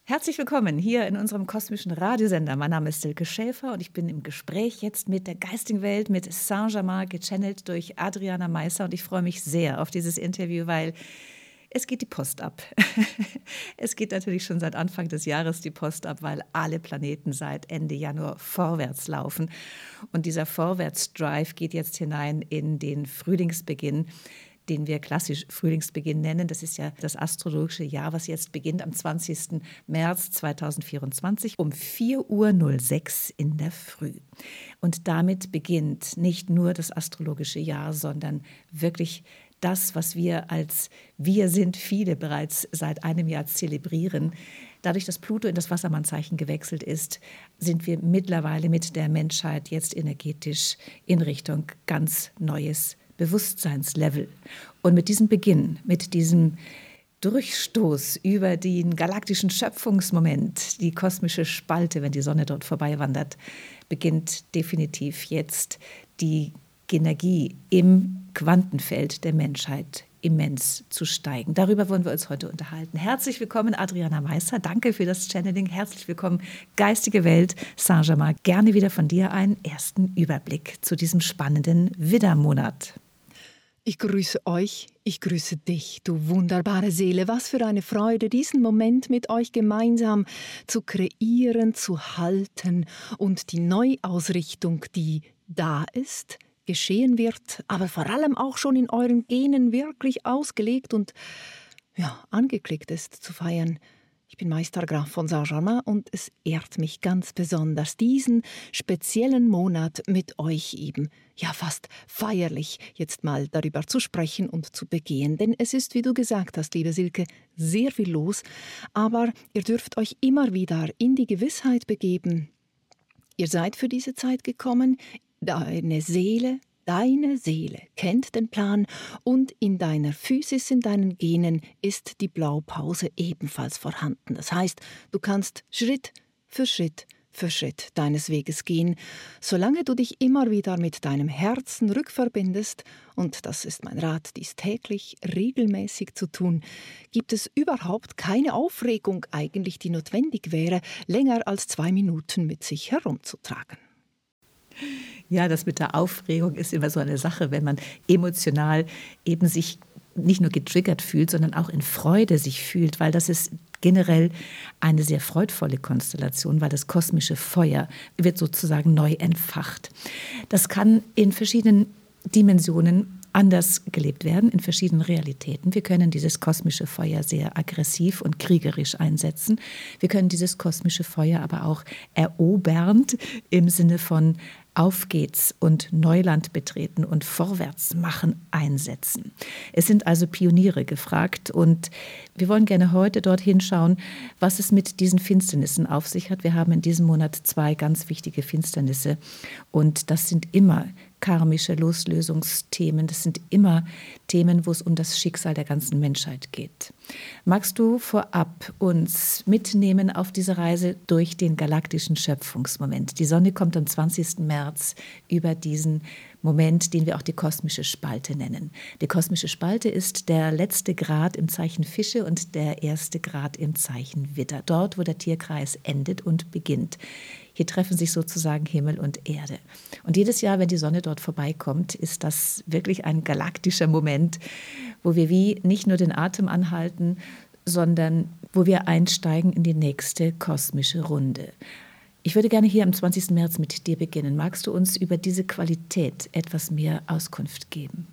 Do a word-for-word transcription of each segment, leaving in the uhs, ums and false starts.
Herzlich willkommen hier in unserem kosmischen Radiosender. Mein Name ist Silke Schäfer und ich bin im Gespräch jetzt mit der geistigen Welt, mit Saint-Germain, gechannelt durch Adriana Meisser. Und ich freue mich sehr auf dieses Interview, weil es geht die Post ab. Es geht natürlich schon seit Anfang des Jahres die Post ab, weil alle Planeten seit Ende Januar vorwärts laufen. Und dieser Vorwärtsdrive geht jetzt hinein in den Frühlingsbeginn, den wir klassisch Frühlingsbeginn nennen. Das ist ja das astrologische Jahr, was jetzt beginnt am zwanzigsten März zweitausendvierundzwanzig um vier Uhr null sechs in der Früh. Und damit beginnt nicht nur das astrologische Jahr, sondern wirklich das, was wir als Wir sind viele bereits seit einem Jahr zelebrieren. Dadurch, dass Pluto in das Wassermannzeichen gewechselt ist, sind wir mittlerweile mit der Menschheit jetzt energetisch in Richtung ganz neues Bewusstseinslevel. Und mit diesem Beginn, mit diesem Durchstoß über den galaktischen Schöpfungsmoment, die kosmische Spalte, wenn die Sonne dort vorbei wandert, beginnt definitiv jetzt die Energie im Quantenfeld der Menschheit immens zu steigen. Darüber wollen wir uns heute unterhalten. Herzlich willkommen, Adriana Meisser. Danke für das Channeling. Herzlich willkommen, geistige Welt, Saint-Germain. Gerne wieder von dir einen ersten Überblick zu diesem spannenden Widdermonat. Ich grüße euch, ich grüße dich, du wunderbare Seele. Was für eine Freude, diesen Moment mit euch gemeinsam zu kreieren, zu halten und die Neuausrichtung, die da ist, geschehen wird, aber vor allem auch schon in euren Genen wirklich ausgelegt und ja, angeklickt ist, zu feiern. Ich bin Meister Graf von Saint-Germain und es ehrt mich ganz besonders, diesen speziellen Monat mit euch eben, ja fast feierlich, jetzt mal darüber zu sprechen und zu begehen. Denn es ist, wie du gesagt hast, liebe Silke, sehr viel los, aber ihr dürft euch immer wieder in die Gewissheit begeben, ihr seid für diese Zeit gekommen, deine Seele, deine Seele kennt den Plan und in deiner Physis, in deinen Genen ist die Blaupause ebenfalls vorhanden. Das heißt, du kannst Schritt für Schritt für Schritt deines Weges gehen, solange du dich immer wieder mit deinem Herzen rückverbindest, und das ist mein Rat, dies täglich regelmäßig zu tun, gibt es überhaupt keine Aufregung eigentlich, die notwendig wäre, länger als zwei Minuten mit sich herumzutragen. Ja, das mit der Aufregung ist immer so eine Sache, wenn man emotional eben sich nicht nur getriggert fühlt, sondern auch in Freude sich fühlt, weil das ist generell eine sehr freudvolle Konstellation, weil das kosmische Feuer wird sozusagen neu entfacht. Das kann in verschiedenen Dimensionen anders gelebt werden, in verschiedenen Realitäten. Wir können dieses kosmische Feuer sehr aggressiv und kriegerisch einsetzen. Wir können dieses kosmische Feuer aber auch erobernd im Sinne von Auf geht's und Neuland betreten und vorwärts machen einsetzen. Es sind also Pioniere gefragt und wir wollen gerne heute dorthin schauen, was es mit diesen Finsternissen auf sich hat. Wir haben in diesem Monat zwei ganz wichtige Finsternisse und das sind immer karmische Loslösungsthemen. Das sind immer Themen, wo es um das Schicksal der ganzen Menschheit geht. Magst du vorab uns mitnehmen auf diese Reise durch den galaktischen Schöpfungsmoment? Die Sonne kommt am zwanzigsten März über diesen Moment, den wir auch die kosmische Spalte nennen. Die kosmische Spalte ist der letzte Grad im Zeichen Fische und der erste Grad im Zeichen Widder. Dort, wo der Tierkreis endet und beginnt. Hier treffen sich sozusagen Himmel und Erde. Und jedes Jahr, wenn die Sonne dort vorbeikommt, ist das wirklich ein galaktischer Moment, wo wir wie nicht nur den Atem anhalten, sondern wo wir einsteigen in die nächste kosmische Runde. Ich würde gerne hier am zwanzigsten März mit dir beginnen. Magst du uns über diese Qualität etwas mehr Auskunft geben?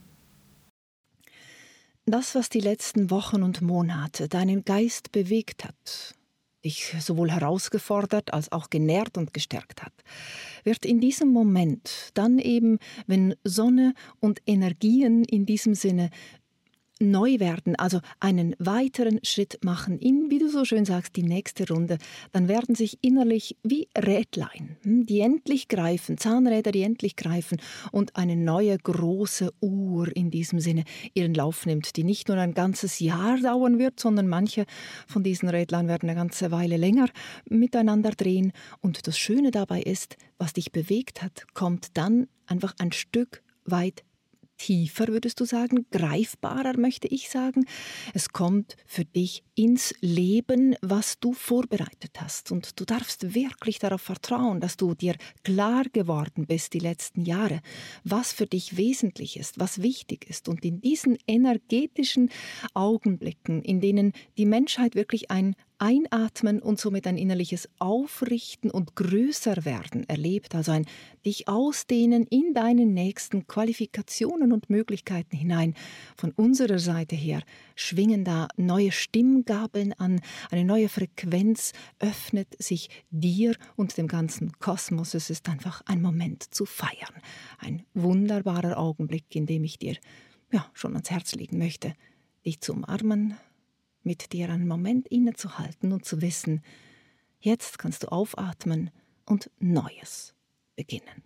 Das, was die letzten Wochen und Monate deinen Geist bewegt hat, dich sowohl herausgefordert als auch genährt und gestärkt hat, wird in diesem Moment dann eben, wenn Sonne und Energien in diesem Sinne neu werden, also einen weiteren Schritt machen in, wie du so schön sagst, die nächste Runde, dann werden sich innerlich wie Rädlein, die endlich greifen, Zahnräder, die endlich greifen und eine neue große Uhr in diesem Sinne ihren Lauf nimmt, die nicht nur ein ganzes Jahr dauern wird, sondern manche von diesen Rädlein werden eine ganze Weile länger miteinander drehen. Und das Schöne dabei ist, was dich bewegt hat, kommt dann einfach ein Stück weit tiefer, würdest du sagen, greifbarer, möchte ich sagen. Es kommt für dich ins Leben, was du vorbereitet hast. Und du darfst wirklich darauf vertrauen, dass du dir klar geworden bist die letzten Jahre, was für dich wesentlich ist, was wichtig ist. Und in diesen energetischen Augenblicken, in denen die Menschheit wirklich ein Einatmen und somit ein innerliches Aufrichten und Größerwerden erlebt, also ein dich ausdehnen in deine nächsten Qualifikationen und Möglichkeiten hinein. Von unserer Seite her schwingen da neue Stimmgabeln an, eine neue Frequenz öffnet sich dir und dem ganzen Kosmos. Es ist einfach ein Moment zu feiern. Ein wunderbarer Augenblick, in dem ich dir ja, schon ans Herz legen möchte, dich zu umarmen, mit dir einen Moment innezuhalten und zu wissen, jetzt kannst du aufatmen und Neues beginnen.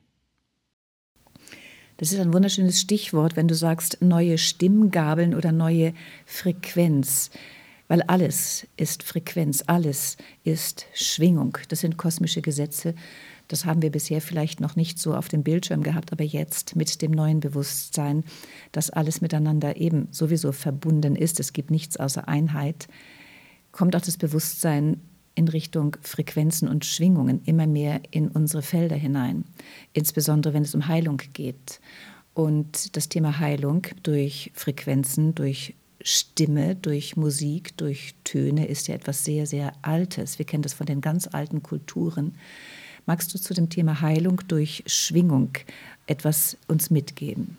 Das ist ein wunderschönes Stichwort, wenn du sagst, neue Stimmgabeln oder neue Frequenz. Weil alles ist Frequenz, alles ist Schwingung. Das sind kosmische Gesetze. Das haben wir bisher vielleicht noch nicht so auf dem Bildschirm gehabt, aber jetzt mit dem neuen Bewusstsein, dass alles miteinander eben sowieso verbunden ist, es gibt nichts außer Einheit, kommt auch das Bewusstsein in Richtung Frequenzen und Schwingungen immer mehr in unsere Felder hinein, insbesondere wenn es um Heilung geht. Und das Thema Heilung durch Frequenzen, durch Stimme, durch Musik, durch Töne ist ja etwas sehr, sehr Altes. Wir kennen das von den ganz alten Kulturen. Magst du zu dem Thema Heilung durch Schwingung etwas uns mitgeben?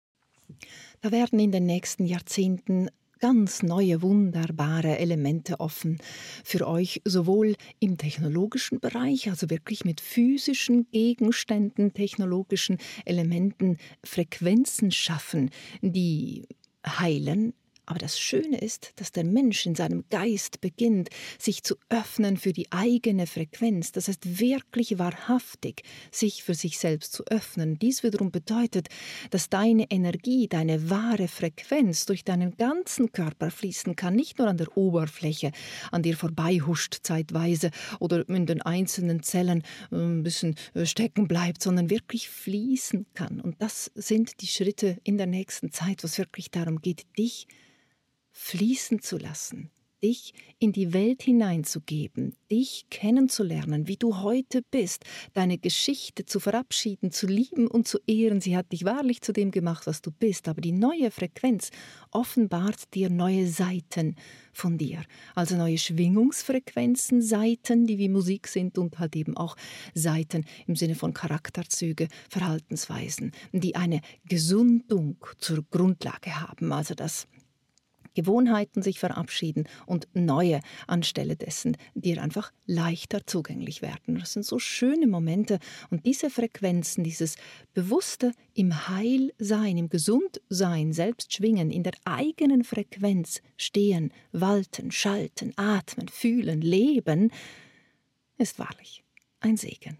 Da werden in den nächsten Jahrzehnten ganz neue, wunderbare Elemente offen für euch, sowohl im technologischen Bereich, also wirklich mit physischen Gegenständen, technologischen Elementen, Frequenzen schaffen, die heilen. Aber das Schöne ist, dass der Mensch in seinem Geist beginnt, sich zu öffnen für die eigene Frequenz. Das heißt, wirklich wahrhaftig sich für sich selbst zu öffnen. Dies wiederum bedeutet, dass deine Energie, deine wahre Frequenz durch deinen ganzen Körper fließen kann. Nicht nur an der Oberfläche, an dir vorbeihuscht zeitweise oder in den einzelnen Zellen ein bisschen stecken bleibt, sondern wirklich fließen kann. Und das sind die Schritte in der nächsten Zeit, wo es wirklich darum geht, dich fließen zu lassen, dich in die Welt hineinzugeben, dich kennenzulernen, wie du heute bist, deine Geschichte zu verabschieden, zu lieben und zu ehren. Sie hat dich wahrlich zu dem gemacht, was du bist, aber die neue Frequenz offenbart dir neue Seiten von dir, also neue Schwingungsfrequenzen, Seiten, die wie Musik sind und halt eben auch Seiten im Sinne von Charakterzüge, Verhaltensweisen, die eine Gesundung zur Grundlage haben, also das Gewohnheiten sich verabschieden und neue anstelle dessen dir einfach leichter zugänglich werden. Das sind so schöne Momente und diese Frequenzen, dieses bewusste im Heilsein, im Gesundsein, selbst schwingen, in der eigenen Frequenz stehen, walten, schalten, atmen, fühlen, leben, ist wahrlich ein Segen.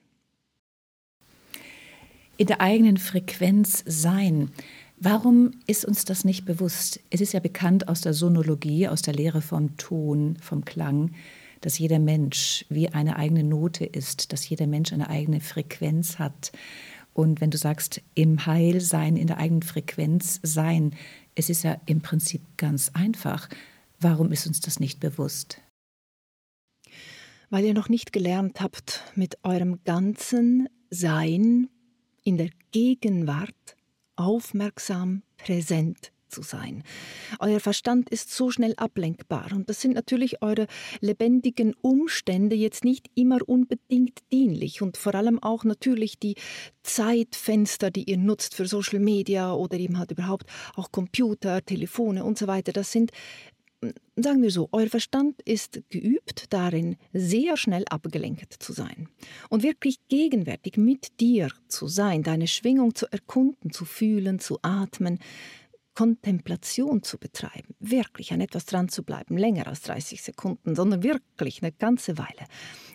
In der eigenen Frequenz sein. Warum ist uns das nicht bewusst? Es ist ja bekannt aus der Sonologie, aus der Lehre vom Ton, vom Klang, dass jeder Mensch wie eine eigene Note ist, dass jeder Mensch eine eigene Frequenz hat. Und wenn du sagst, im Heilsein, in der eigenen Frequenz sein, es ist ja im Prinzip ganz einfach. Warum ist uns das nicht bewusst? Weil ihr noch nicht gelernt habt, mit eurem ganzen Sein in der Gegenwart aufmerksam präsent zu sein. Euer Verstand ist so schnell ablenkbar und das sind natürlich eure lebendigen Umstände jetzt nicht immer unbedingt dienlich und vor allem auch natürlich die Zeitfenster, die ihr nutzt für Social Media oder eben halt überhaupt auch Computer, Telefone und so weiter. Das sind, sagen wir so, euer Verstand ist geübt darin, sehr schnell abgelenkt zu sein und wirklich gegenwärtig mit dir zu sein, deine Schwingung zu erkunden, zu fühlen, zu atmen, Kontemplation zu betreiben, wirklich an etwas dran zu bleiben, länger als dreißig Sekunden, sondern wirklich eine ganze Weile.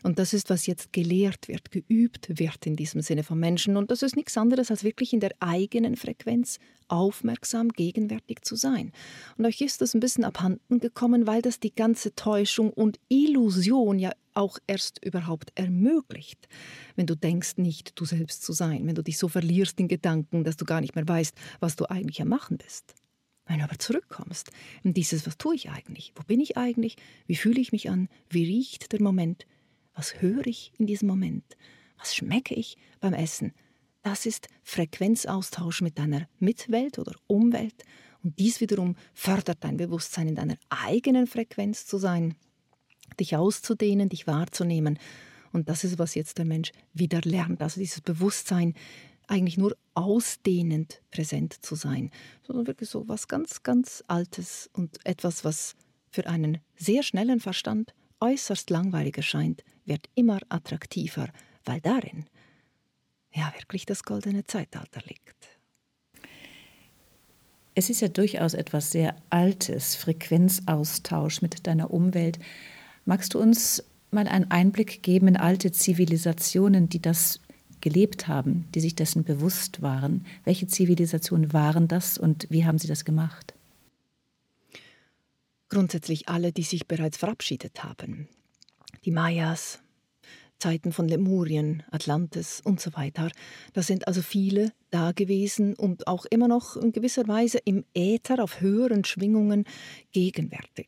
Und das ist, was jetzt gelehrt wird, geübt wird in diesem Sinne von Menschen. Und das ist nichts anderes, als wirklich in der eigenen Frequenz aufmerksam, gegenwärtig zu sein. Und euch ist das ein bisschen abhanden gekommen, weil das die ganze Täuschung und Illusion ja auch erst überhaupt ermöglicht, wenn du denkst, nicht du selbst zu sein, wenn du dich so verlierst in Gedanken, dass du gar nicht mehr weißt, was du eigentlich am Machen bist. Wenn du aber zurückkommst in dieses, was tue ich eigentlich, wo bin ich eigentlich, wie fühle ich mich an, wie riecht der Moment, was höre ich in diesem Moment, was schmecke ich beim Essen, das ist Frequenzaustausch mit deiner Mitwelt oder Umwelt und dies wiederum fördert dein Bewusstsein, in deiner eigenen Frequenz zu sein, dich auszudehnen, dich wahrzunehmen. Und das ist, was jetzt der Mensch wieder lernt. Also dieses Bewusstsein, eigentlich nur ausdehnend präsent zu sein. Sondern wirklich so was ganz, ganz Altes und etwas, was für einen sehr schnellen Verstand äußerst langweilig erscheint, wird immer attraktiver, weil darin ja wirklich das goldene Zeitalter liegt. Es ist ja durchaus etwas sehr Altes, Frequenzaustausch mit deiner Umwelt. Magst du uns mal einen Einblick geben in alte Zivilisationen, die das gelebt haben, die sich dessen bewusst waren? Welche Zivilisationen waren das und wie haben sie das gemacht? Grundsätzlich alle, die sich bereits verabschiedet haben. Die Mayas, Zeiten von Lemurien, Atlantis und so weiter. Da sind also viele da gewesen und auch immer noch in gewisser Weise im Äther auf höheren Schwingungen gegenwärtig.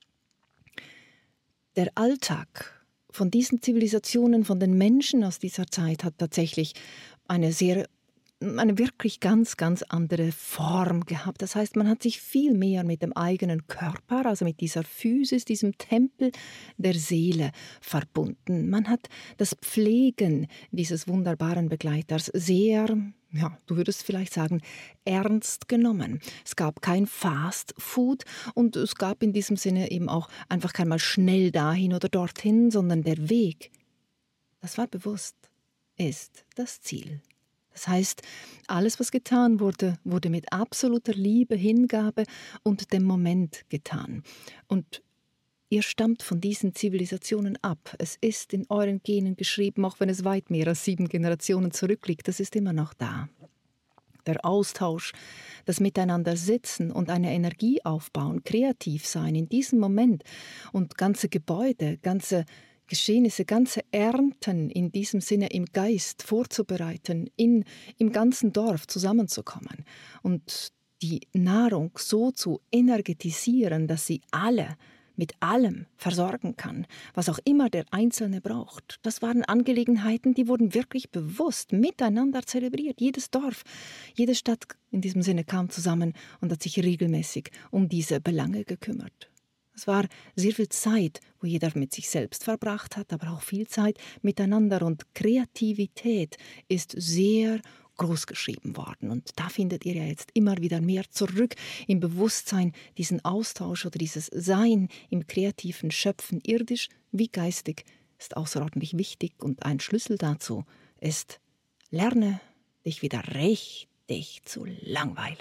Der Alltag von diesen Zivilisationen, von den Menschen aus dieser Zeit hat tatsächlich eine sehr, eine wirklich ganz, ganz andere Form gehabt. Das heißt, man hat sich viel mehr mit dem eigenen Körper, also mit dieser Physis, diesem Tempel der Seele verbunden. Man hat das Pflegen dieses wunderbaren Begleiters sehr, ja, du würdest vielleicht sagen, ernst genommen. Es gab kein Fast Food und es gab in diesem Sinne eben auch einfach kein mal schnell dahin oder dorthin, sondern der Weg, das war bewusst, ist das Ziel. Das heißt, alles, was getan wurde, wurde mit absoluter Liebe, Hingabe und dem Moment getan. Und ihr stammt von diesen Zivilisationen ab. Es ist in euren Genen geschrieben, auch wenn es weit mehr als sieben Generationen zurückliegt. Das ist immer noch da. Der Austausch, das Miteinandersitzen und eine Energie aufbauen, kreativ sein in diesem Moment und ganze Gebäude, ganze Geschehnisse, ganze Ernten in diesem Sinne im Geist vorzubereiten, in, im ganzen Dorf zusammenzukommen und die Nahrung so zu energetisieren, dass sie alle mit allem versorgen kann, was auch immer der Einzelne braucht. Das waren Angelegenheiten, die wurden wirklich bewusst miteinander zelebriert. Jedes Dorf, jede Stadt in diesem Sinne kam zusammen und hat sich regelmäßig um diese Belange gekümmert. Es war sehr viel Zeit, wo jeder mit sich selbst verbracht hat, aber auch viel Zeit miteinander. Und Kreativität ist sehr groß geschrieben worden. Und da findet ihr ja jetzt immer wieder mehr zurück im Bewusstsein, diesen Austausch oder dieses Sein im kreativen Schöpfen, irdisch wie geistig, ist außerordentlich wichtig. Und ein Schlüssel dazu ist, lerne dich wieder richtig zu langweilen.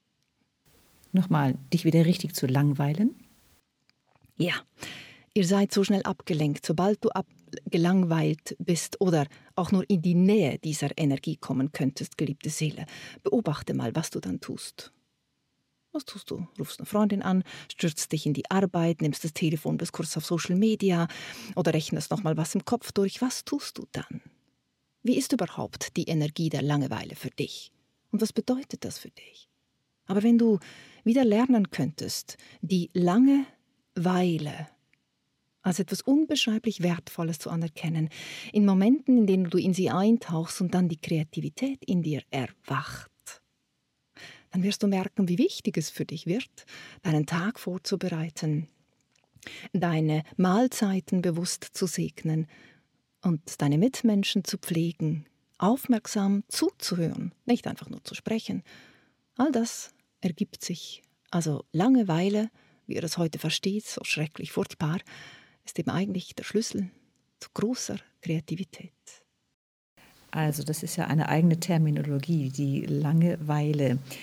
Nochmal, dich wieder richtig zu langweilen? Ja, ihr seid so schnell abgelenkt, sobald du ab- gelangweilt bist oder auch nur in die Nähe dieser Energie kommen könntest, geliebte Seele. Beobachte mal, was du dann tust. Was tust du? Rufst eine Freundin an, stürzt dich in die Arbeit, nimmst das Telefon bis kurz auf Social Media oder rechnest nochmal was im Kopf durch. Was tust du dann? Wie ist überhaupt die Energie der Langeweile für dich? Und was bedeutet das für dich? Aber wenn du wieder lernen könntest, die lange Weile als etwas unbeschreiblich Wertvolles zu anerkennen, in Momenten, in denen du in sie eintauchst und dann die Kreativität in dir erwacht, dann wirst du merken, wie wichtig es für dich wird, deinen Tag vorzubereiten, deine Mahlzeiten bewusst zu segnen und deine Mitmenschen zu pflegen, aufmerksam zuzuhören, nicht einfach nur zu sprechen. All das ergibt sich. Also Langeweile, wie ihr das heute versteht, so schrecklich furchtbar, ist eben eigentlich der Schlüssel zu großer Kreativität. Also das ist ja eine eigene Terminologie, die Langeweile.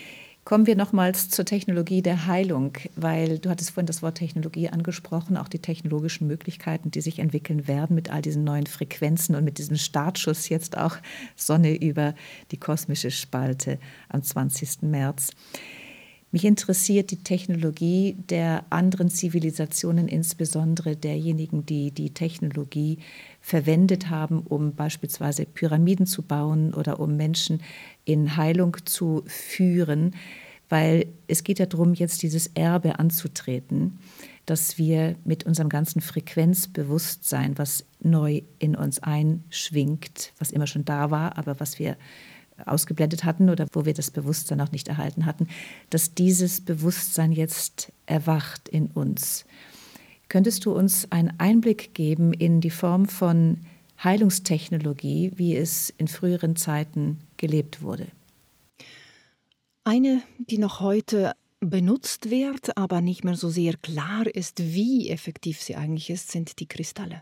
Kommen wir nochmals zur Technologie der Heilung, weil du hattest vorhin das Wort Technologie angesprochen, auch die technologischen Möglichkeiten, die sich entwickeln werden mit all diesen neuen Frequenzen und mit diesem Startschuss jetzt auch Sonne über die kosmische Spalte am zwanzigsten März. Mich interessiert die Technologie der anderen Zivilisationen, insbesondere derjenigen, die die Technologie verwendet haben, um beispielsweise Pyramiden zu bauen oder um Menschen in Heilung zu führen, weil es geht ja darum, jetzt dieses Erbe anzutreten, dass wir mit unserem ganzen Frequenzbewusstsein, was neu in uns einschwingt, was immer schon da war, aber was wir ausgeblendet hatten oder wo wir das Bewusstsein noch nicht erhalten hatten, dass dieses Bewusstsein jetzt erwacht in uns. Könntest du uns einen Einblick geben in die Form von Heilungstechnologie, wie es in früheren Zeiten gelebt wurde? Eine, die noch heute benutzt wird, aber nicht mehr so sehr klar ist, wie effektiv sie eigentlich ist, sind die Kristalle.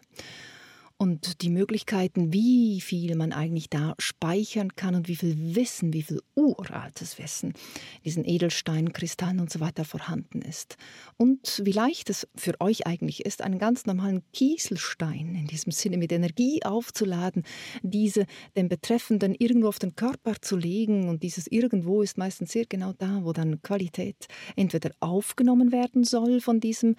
Und die Möglichkeiten, wie viel man eigentlich da speichern kann und wie viel Wissen, wie viel uraltes Wissen diesen Edelsteinen, Kristallen und so weiter vorhanden ist. Und wie leicht es für euch eigentlich ist, einen ganz normalen Kieselstein in diesem Sinne mit Energie aufzuladen, diese den Betreffenden irgendwo auf den Körper zu legen. Und dieses Irgendwo ist meistens sehr genau da, wo dann Qualität entweder aufgenommen werden soll von diesem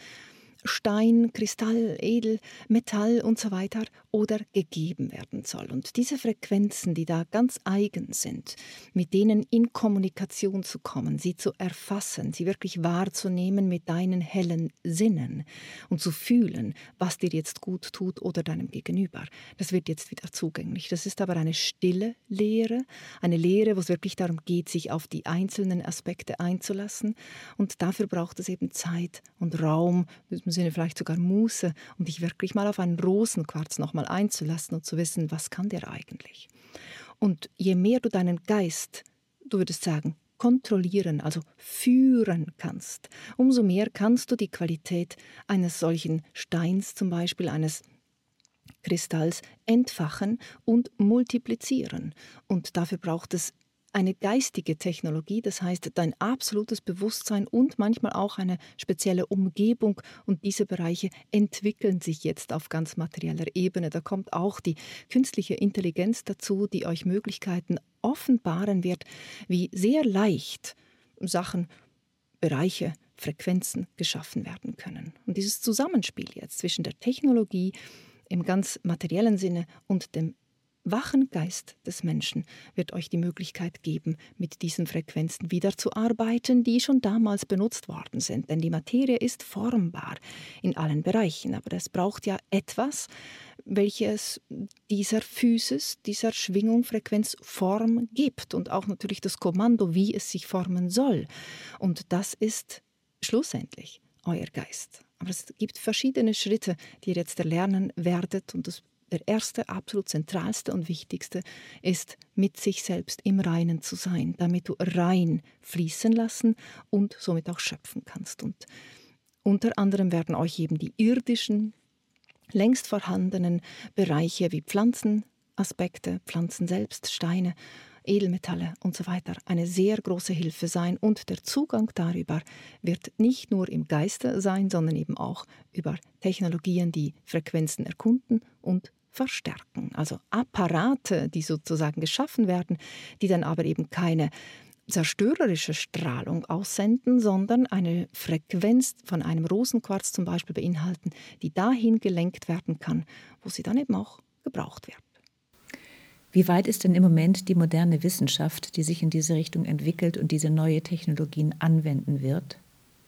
Stein, Kristall, Edel, Metall und so weiter oder gegeben werden soll. Und diese Frequenzen, die da ganz eigen sind, mit denen in Kommunikation zu kommen, sie zu erfassen, sie wirklich wahrzunehmen mit deinen hellen Sinnen und zu fühlen, was dir jetzt gut tut oder deinem Gegenüber, das wird jetzt wieder zugänglich. Das ist aber eine stille Lehre, eine Lehre, wo es wirklich darum geht, sich auf die einzelnen Aspekte einzulassen. Und dafür braucht es eben Zeit und Raum, im Sinne vielleicht sogar Muße, um dich wirklich mal auf einen Rosenquarz nochmal einzulassen und zu wissen, was kann der eigentlich. Und je mehr du deinen Geist, du würdest sagen, kontrollieren, also führen kannst, umso mehr kannst du die Qualität eines solchen Steins, zum Beispiel eines Kristalls, entfachen und multiplizieren. Und dafür braucht es eine geistige Technologie, das heißt dein absolutes Bewusstsein und manchmal auch eine spezielle Umgebung. Und diese Bereiche entwickeln sich jetzt auf ganz materieller Ebene. Da kommt auch die künstliche Intelligenz dazu, die euch Möglichkeiten offenbaren wird, wie sehr leicht Sachen, Bereiche, Frequenzen geschaffen werden können. Und dieses Zusammenspiel jetzt zwischen der Technologie im ganz materiellen Sinne und dem wachen Geist des Menschen wird euch die Möglichkeit geben, mit diesen Frequenzen wieder zu arbeiten, die schon damals benutzt worden sind. Denn die Materie ist formbar in allen Bereichen. Aber es braucht ja etwas, welches dieser Physis, dieser Schwingung, Frequenz Form gibt. Und auch natürlich das Kommando, wie es sich formen soll. Und das ist schlussendlich euer Geist. Aber es gibt verschiedene Schritte, die ihr jetzt erlernen werdet. Und das Der erste, absolut zentralste und wichtigste ist, mit sich selbst im Reinen zu sein, damit du rein fließen lassen und somit auch schöpfen kannst. Und unter anderem werden euch eben die irdischen, längst vorhandenen Bereiche wie Pflanzenaspekte, Pflanzen selbst, Steine, Edelmetalle und so weiter eine sehr große Hilfe sein. Und der Zugang darüber wird nicht nur im Geiste sein, sondern eben auch über Technologien, die Frequenzen erkunden und verstärken. Also Apparate, die sozusagen geschaffen werden, die dann aber eben keine zerstörerische Strahlung aussenden, sondern eine Frequenz von einem Rosenquarz zum Beispiel beinhalten, die dahin gelenkt werden kann, wo sie dann eben auch gebraucht wird. Wie weit ist denn im Moment die moderne Wissenschaft, die sich in diese Richtung entwickelt und diese neue Technologien anwenden wird?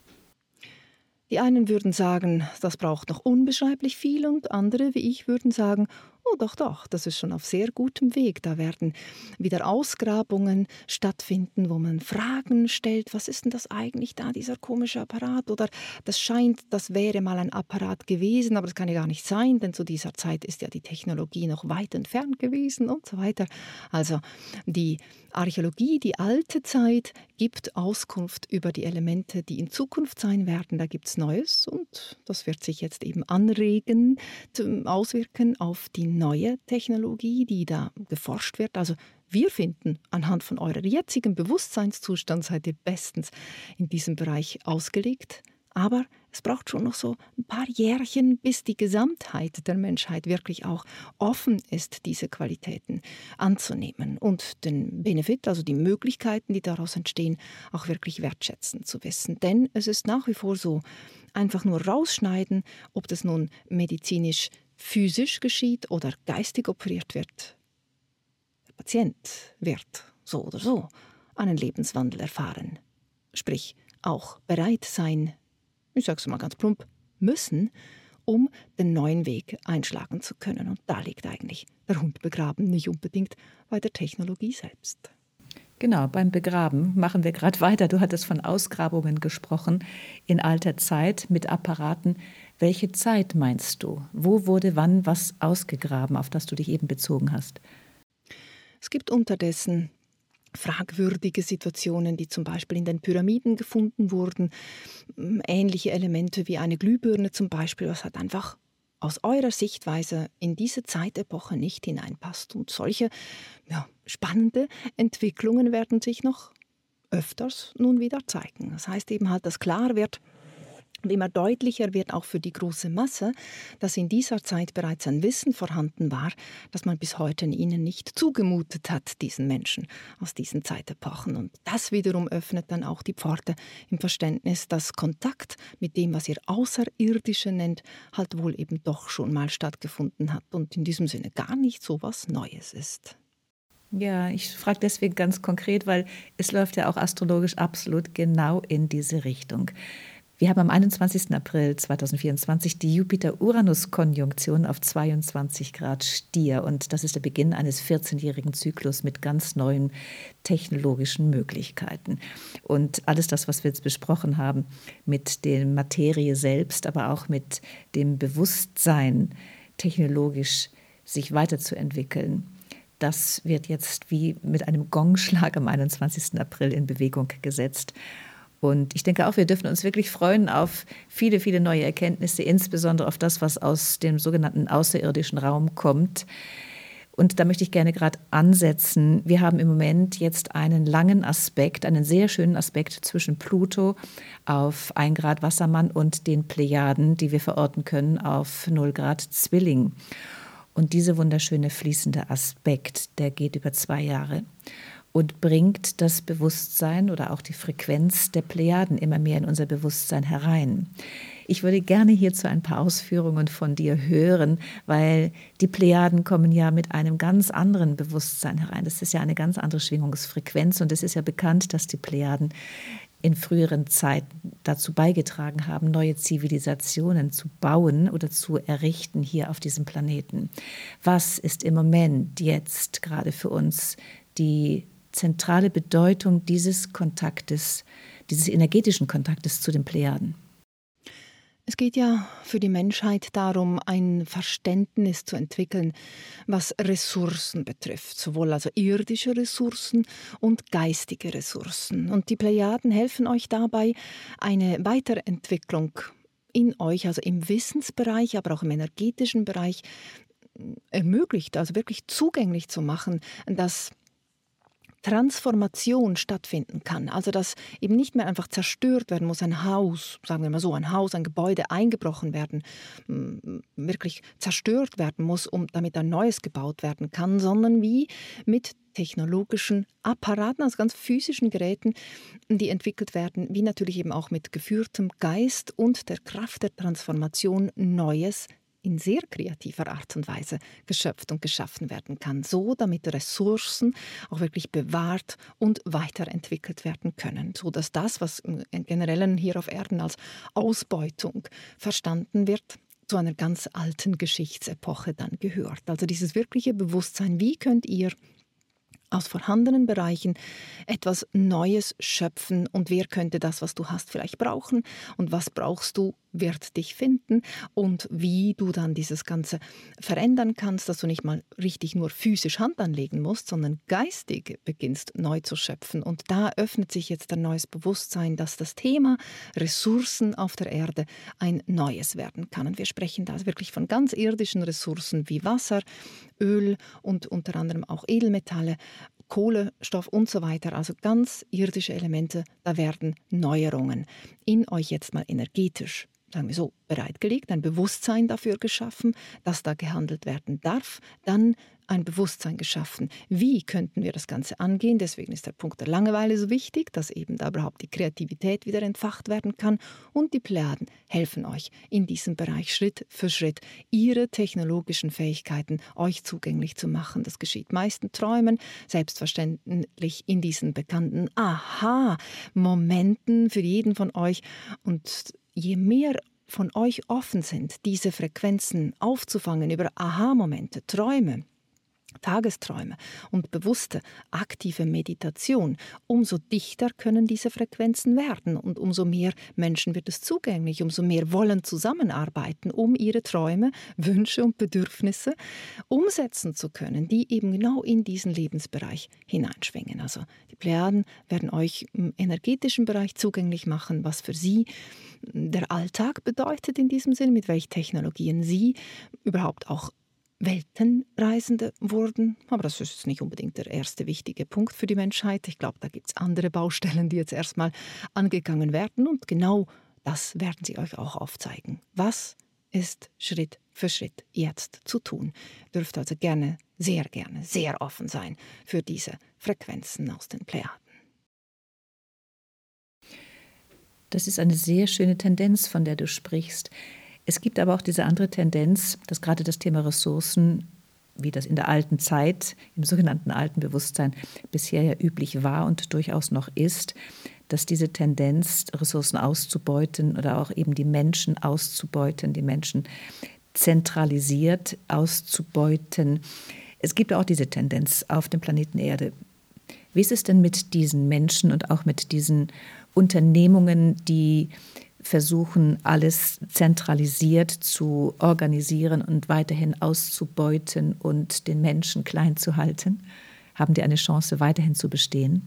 Die einen würden sagen, das braucht noch unbeschreiblich viel und andere, wie ich, würden sagen, oh doch, doch, das ist schon auf sehr gutem Weg. Da werden wieder Ausgrabungen stattfinden, wo man Fragen stellt, was ist denn das eigentlich da, dieser komische Apparat? Oder das scheint, das wäre mal ein Apparat gewesen, aber das kann ja gar nicht sein, denn zu dieser Zeit ist ja die Technologie noch weit entfernt gewesen und so weiter. Also die Archäologie, die alte Zeit, gibt Auskunft über die Elemente, die in Zukunft sein werden. Da gibt es Neues und das wird sich jetzt eben anregen, auswirken auf die neue Technologie, die da geforscht wird. Also Wir finden, anhand von eurem jetzigen Bewusstseinszustand seid ihr bestens in diesem Bereich ausgelegt. Aber es braucht schon noch so ein paar Jährchen, bis die Gesamtheit der Menschheit wirklich auch offen ist, diese Qualitäten anzunehmen und den Benefit, also die Möglichkeiten, die daraus entstehen, auch wirklich wertschätzen zu wissen. Denn es ist nach wie vor so, einfach nur rausschneiden, ob das nun medizinisch, physisch geschieht oder geistig operiert wird. Der Patient wird so oder so einen Lebenswandel erfahren. Sprich, auch bereit sein, ich sage es mal ganz plump, müssen, um den neuen Weg einschlagen zu können. Und da liegt eigentlich der Hund begraben, nicht unbedingt bei der Technologie selbst. Genau, beim Begraben machen wir gerade weiter. Du hattest von Ausgrabungen gesprochen in alter Zeit mit Apparaten. Welche Zeit meinst du? Wo wurde wann was ausgegraben, auf das du dich eben bezogen hast? Es gibt unterdessen fragwürdige Situationen, die zum Beispiel in den Pyramiden gefunden wurden, ähnliche Elemente wie eine Glühbirne zum Beispiel, was halt einfach aus eurer Sichtweise in diese Zeitepoche nicht hineinpasst. Und solche ja, spannende Entwicklungen werden sich noch öfters nun wieder zeigen. Das heißt eben halt, dass klar wird, und immer deutlicher wird auch für die große Masse, dass in dieser Zeit bereits ein Wissen vorhanden war, das man bis heute ihnen nicht zugemutet hat, diesen Menschen aus diesen Zeitepochen. Und das wiederum öffnet dann auch die Pforte im Verständnis, dass Kontakt mit dem, was ihr Außerirdische nennt, halt wohl eben doch schon mal stattgefunden hat und in diesem Sinne gar nicht so was Neues ist. Ja, ich frage deswegen ganz konkret, weil es läuft ja auch astrologisch absolut genau in diese Richtung. Wir haben am einundzwanzigsten April zweitausendvierundzwanzig die Jupiter-Uranus-Konjunktion auf zweiundzwanzig Grad Stier. Und das ist der Beginn eines vierzehnjährigen Zyklus mit ganz neuen technologischen Möglichkeiten. Und alles das, was wir jetzt besprochen haben, mit der Materie selbst, aber auch mit dem Bewusstsein, technologisch sich weiterzuentwickeln, das wird jetzt wie mit einem Gongschlag am einundzwanzigsten April in Bewegung gesetzt. Und ich denke auch, wir dürfen uns wirklich freuen auf viele, viele neue Erkenntnisse, insbesondere auf das, was aus dem sogenannten außerirdischen Raum kommt. Und da möchte ich gerne gerade ansetzen. Wir haben im Moment jetzt einen langen Aspekt, einen sehr schönen Aspekt zwischen Pluto auf ein Grad Wassermann und den Plejaden, die wir verorten können auf null Grad Zwilling. Und dieser wunderschöne fließende Aspekt, der geht über zwei Jahre. Und bringt das Bewusstsein oder auch die Frequenz der Plejaden immer mehr in unser Bewusstsein herein. Ich würde gerne hierzu ein paar Ausführungen von dir hören, weil die Plejaden kommen ja mit einem ganz anderen Bewusstsein herein. Das ist ja eine ganz andere Schwingungsfrequenz und es ist ja bekannt, dass die Plejaden in früheren Zeiten dazu beigetragen haben, neue Zivilisationen zu bauen oder zu errichten hier auf diesem Planeten. Was ist im Moment jetzt gerade für uns die zentrale Bedeutung dieses Kontaktes, dieses energetischen Kontaktes zu den Plejaden? Es geht ja für die Menschheit darum, ein Verständnis zu entwickeln, was Ressourcen betrifft, sowohl also irdische Ressourcen und geistige Ressourcen. Und die Plejaden helfen euch dabei, eine Weiterentwicklung in euch, also im Wissensbereich, aber auch im energetischen Bereich, ermöglicht, also wirklich zugänglich zu machen, dass Transformation stattfinden kann. Also dass eben nicht mehr einfach zerstört werden muss, ein Haus, sagen wir mal so, ein Haus, ein Gebäude eingebrochen werden, wirklich zerstört werden muss, um damit ein neues gebaut werden kann, sondern wie mit technologischen Apparaten, also ganz physischen Geräten, die entwickelt werden, wie natürlich eben auch mit geführtem Geist und der Kraft der Transformation Neues in sehr kreativer Art und Weise geschöpft und geschaffen werden kann, so damit Ressourcen auch wirklich bewahrt und weiterentwickelt werden können, so dass das, was im Generellen hier auf Erden als Ausbeutung verstanden wird, zu einer ganz alten Geschichtsepoche dann gehört. Also dieses wirkliche Bewusstsein, wie könnt ihr aus vorhandenen Bereichen etwas Neues schöpfen und wer könnte das, was du hast, vielleicht brauchen und was brauchst du, wird dich finden und wie du dann dieses Ganze verändern kannst, dass du nicht mal richtig nur physisch Hand anlegen musst, sondern geistig beginnst neu zu schöpfen. Und da öffnet sich jetzt ein neues Bewusstsein, dass das Thema Ressourcen auf der Erde ein neues werden kann. Und wir sprechen da wirklich von ganz irdischen Ressourcen wie Wasser, Öl und unter anderem auch Edelmetalle, Kohlenstoff und so weiter, also ganz irdische Elemente, da werden Neuerungen in euch jetzt mal energetisch, sagen wir so, bereitgelegt, ein Bewusstsein dafür geschaffen, dass da gehandelt werden darf, dann ein Bewusstsein geschaffen. Wie könnten wir das Ganze angehen? Deswegen ist der Punkt der Langeweile so wichtig, dass eben da überhaupt die Kreativität wieder entfacht werden kann. Und die Plejaden helfen euch in diesem Bereich Schritt für Schritt, ihre technologischen Fähigkeiten euch zugänglich zu machen. Das geschieht meist in Träumen, selbstverständlich in diesen bekannten Aha-Momenten für jeden von euch. Und je mehr von euch offen sind, diese Frequenzen aufzufangen über Aha-Momente, Träume, Tagesträume und bewusste, aktive Meditation, umso dichter können diese Frequenzen werden und umso mehr Menschen wird es zugänglich, umso mehr wollen zusammenarbeiten, um ihre Träume, Wünsche und Bedürfnisse umsetzen zu können, die eben genau in diesen Lebensbereich hineinschwingen. Also die Plejaden werden euch im energetischen Bereich zugänglich machen, was für sie der Alltag bedeutet in diesem Sinne, mit welchen Technologien sie überhaupt auch Weltenreisende wurden. Aber das ist nicht unbedingt der erste wichtige Punkt für die Menschheit. Ich glaube, da gibt es andere Baustellen, die jetzt erstmal angegangen werden. Und genau das werden sie euch auch aufzeigen. Was ist Schritt für Schritt jetzt zu tun? Ihr dürft also gerne, sehr gerne, sehr offen sein für diese Frequenzen aus den Plejaden. Das ist eine sehr schöne Tendenz, von der du sprichst. Es gibt aber auch diese andere Tendenz, dass gerade das Thema Ressourcen, wie das in der alten Zeit, im sogenannten alten Bewusstsein bisher ja üblich war und durchaus noch ist, dass diese Tendenz, Ressourcen auszubeuten oder auch eben die Menschen auszubeuten, die Menschen zentralisiert auszubeuten. Es gibt auch diese Tendenz auf dem Planeten Erde. Wie ist es denn mit diesen Menschen und auch mit diesen Unternehmungen, die versuchen, alles zentralisiert zu organisieren und weiterhin auszubeuten und den Menschen klein zu halten? Haben die eine Chance, weiterhin zu bestehen?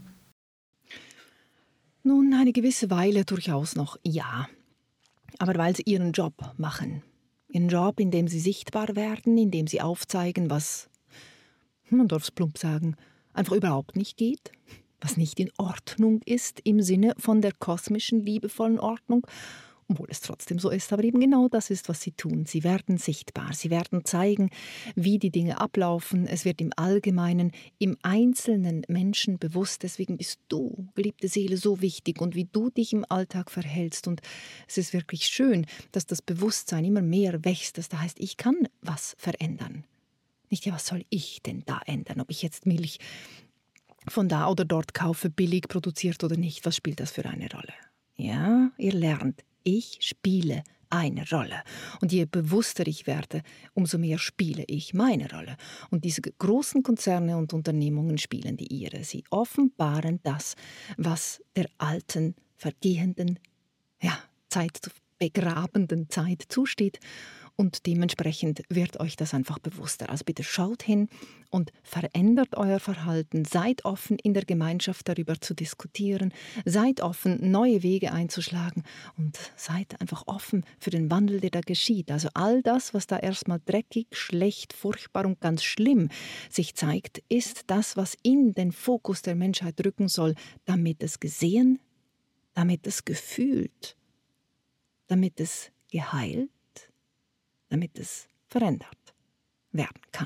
Nun, eine gewisse Weile durchaus noch ja. Aber weil sie ihren Job machen. Ihren Job, in dem sie sichtbar werden, in dem sie aufzeigen, was, man darf es plump sagen, einfach überhaupt nicht geht, was nicht in Ordnung ist im Sinne von der kosmischen, liebevollen Ordnung, obwohl es trotzdem so ist. Aber eben genau das ist, was sie tun. Sie werden sichtbar, sie werden zeigen, wie die Dinge ablaufen. Es wird im Allgemeinen, im einzelnen Menschen bewusst. Deswegen bist du, geliebte Seele, so wichtig und wie du dich im Alltag verhältst. Und es ist wirklich schön, dass das Bewusstsein immer mehr wächst. Das heißt, ich kann was verändern. Nicht, ja, was soll ich denn da ändern? Ob ich jetzt Milch von da oder dort kaufe, billig produziert oder nicht, was spielt das für eine Rolle? Ja, ihr lernt, ich spiele eine Rolle. Und je bewusster ich werde, umso mehr spiele ich meine Rolle. Und diese großen Konzerne und Unternehmungen spielen die ihre. Sie offenbaren das, was der alten, vergehenden, ja, Zeit, begrabenden Zeit zusteht. Und dementsprechend wird euch das einfach bewusster. Also bitte schaut hin und verändert euer Verhalten. Seid offen, in der Gemeinschaft darüber zu diskutieren. Seid offen, neue Wege einzuschlagen. Und seid einfach offen für den Wandel, der da geschieht. Also all das, was da erstmal dreckig, schlecht, furchtbar und ganz schlimm sich zeigt, ist das, was in den Fokus der Menschheit rücken soll, damit es gesehen, damit es gefühlt, damit es geheilt, damit es verändert werden kann.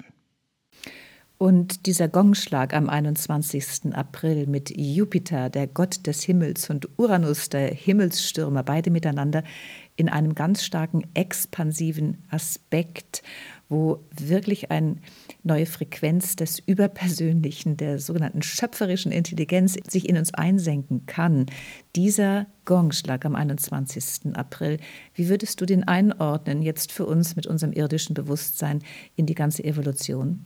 Und dieser Gongschlag am einundzwanzigsten April mit Jupiter, der Gott des Himmels, und Uranus, der Himmelsstürmer, beide miteinander in einem ganz starken expansiven Aspekt, wo wirklich eine neue Frequenz des Überpersönlichen, der sogenannten schöpferischen Intelligenz sich in uns einsenken kann. Dieser Gongschlag am einundzwanzigsten April, wie würdest du den einordnen jetzt für uns mit unserem irdischen Bewusstsein in die ganze Evolution?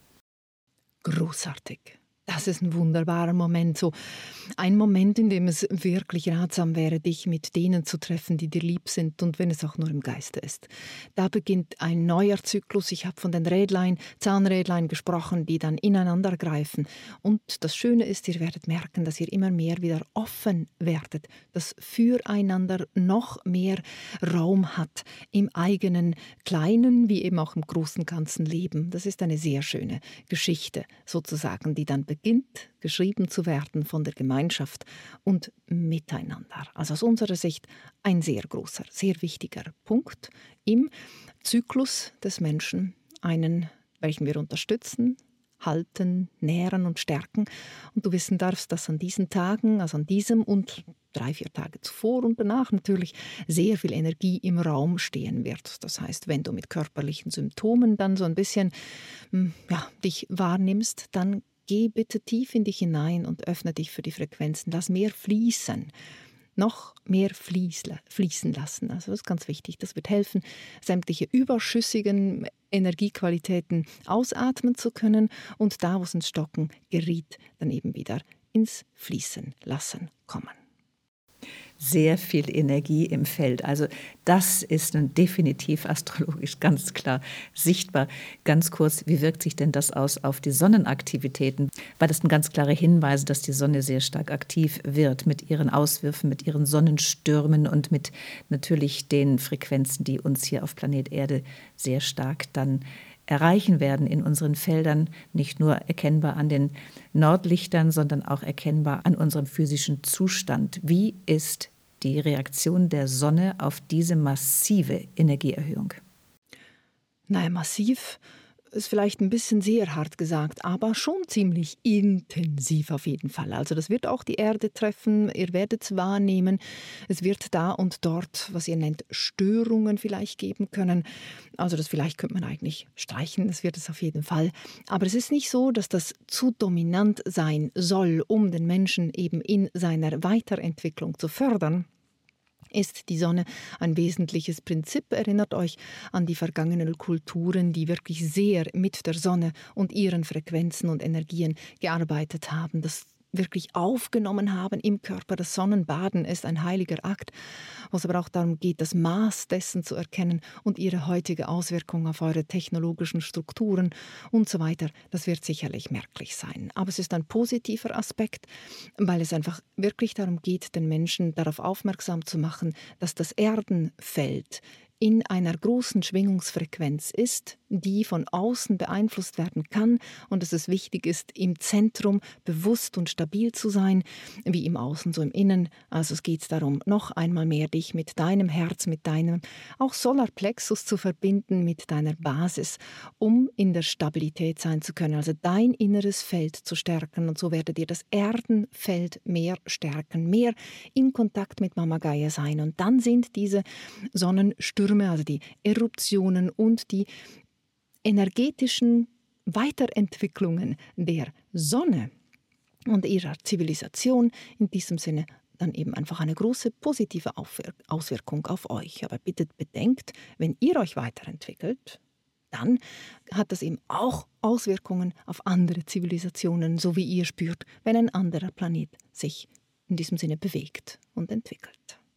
Großartig. Das ist ein wunderbarer Moment, so ein Moment, in dem es wirklich ratsam wäre, dich mit denen zu treffen, die dir lieb sind und wenn es auch nur im Geiste ist. Da beginnt ein neuer Zyklus. Ich habe von den Rädlein, Zahnrädlein gesprochen, die dann ineinander greifen. Und das Schöne ist, ihr werdet merken, dass ihr immer mehr wieder offen werdet, dass füreinander noch mehr Raum hat im eigenen kleinen wie eben auch im großen ganzen Leben. Das ist eine sehr schöne Geschichte sozusagen, die dann beginnt. beginnt geschrieben zu werden von der Gemeinschaft und miteinander. Also aus unserer Sicht ein sehr großer, sehr wichtiger Punkt im Zyklus des Menschen, einen, welchen wir unterstützen, halten, nähren und stärken. Und du wissen darfst, dass an diesen Tagen, also an diesem und drei, vier Tage zuvor und danach natürlich sehr viel Energie im Raum stehen wird. Das heißt, wenn du mit körperlichen Symptomen dann so ein bisschen ja, dich wahrnimmst, dann geh bitte tief in dich hinein und öffne dich für die Frequenzen. Lass mehr fließen. Noch mehr fließen lassen. Also das ist ganz wichtig. Das wird helfen, sämtliche überschüssigen Energiequalitäten ausatmen zu können und da, wo es ins Stocken geriet, dann eben wieder ins Fließen lassen kommen. Sehr viel Energie im Feld. Also das ist nun definitiv astrologisch ganz klar sichtbar. Ganz kurz, wie wirkt sich denn das aus auf die Sonnenaktivitäten? Weil das sind ganz klare Hinweise, dass die Sonne sehr stark aktiv wird mit ihren Auswürfen, mit ihren Sonnenstürmen und mit natürlich den Frequenzen, die uns hier auf Planet Erde sehr stark dann erreichen werden in unseren Feldern, nicht nur erkennbar an den Nordlichtern, sondern auch erkennbar an unserem physischen Zustand. Wie ist die Reaktion der Sonne auf diese massive Energieerhöhung? Naja, massiv ist vielleicht ein bisschen sehr hart gesagt, aber schon ziemlich intensiv auf jeden Fall. Also das wird auch die Erde treffen, ihr werdet es wahrnehmen. Es wird da und dort, was ihr nennt, Störungen vielleicht geben können. Also das vielleicht könnte man eigentlich streichen, das wird es auf jeden Fall. Aber es ist nicht so, dass das zu dominant sein soll, um den Menschen eben in seiner Weiterentwicklung zu fördern. Ist die Sonne ein wesentliches Prinzip. Erinnert euch an die vergangenen Kulturen, die wirklich sehr mit der Sonne und ihren Frequenzen und Energien gearbeitet haben. Das wirklich aufgenommen haben im Körper. Das Sonnenbaden ist ein heiliger Akt, wo es aber auch darum geht, das Maß dessen zu erkennen und ihre heutige Auswirkung auf eure technologischen Strukturen und so weiter. Das wird sicherlich merklich sein. Aber es ist ein positiver Aspekt, weil es einfach wirklich darum geht, den Menschen darauf aufmerksam zu machen, dass das Erdenfeld in einer großen Schwingungsfrequenz ist, die von außen beeinflusst werden kann und dass es wichtig ist, im Zentrum bewusst und stabil zu sein, wie im Außen, so im Innen. Also es geht darum, noch einmal mehr dich mit deinem Herz, mit deinem auch Solarplexus zu verbinden, mit deiner Basis, um in der Stabilität sein zu können, also dein inneres Feld zu stärken. Und so werdet ihr das Erdenfeld mehr stärken, mehr in Kontakt mit Mama Gaia sein. Und dann sind diese Sonnenstürme, also die Eruptionen und die energetischen Weiterentwicklungen der Sonne und ihrer Zivilisation in diesem Sinne dann eben einfach eine große positive Auswirkung auf euch. Aber bitte bedenkt, wenn ihr euch weiterentwickelt, dann hat das eben auch Auswirkungen auf andere Zivilisationen, so wie ihr spürt, wenn ein anderer Planet sich in diesem Sinne bewegt und entwickelt.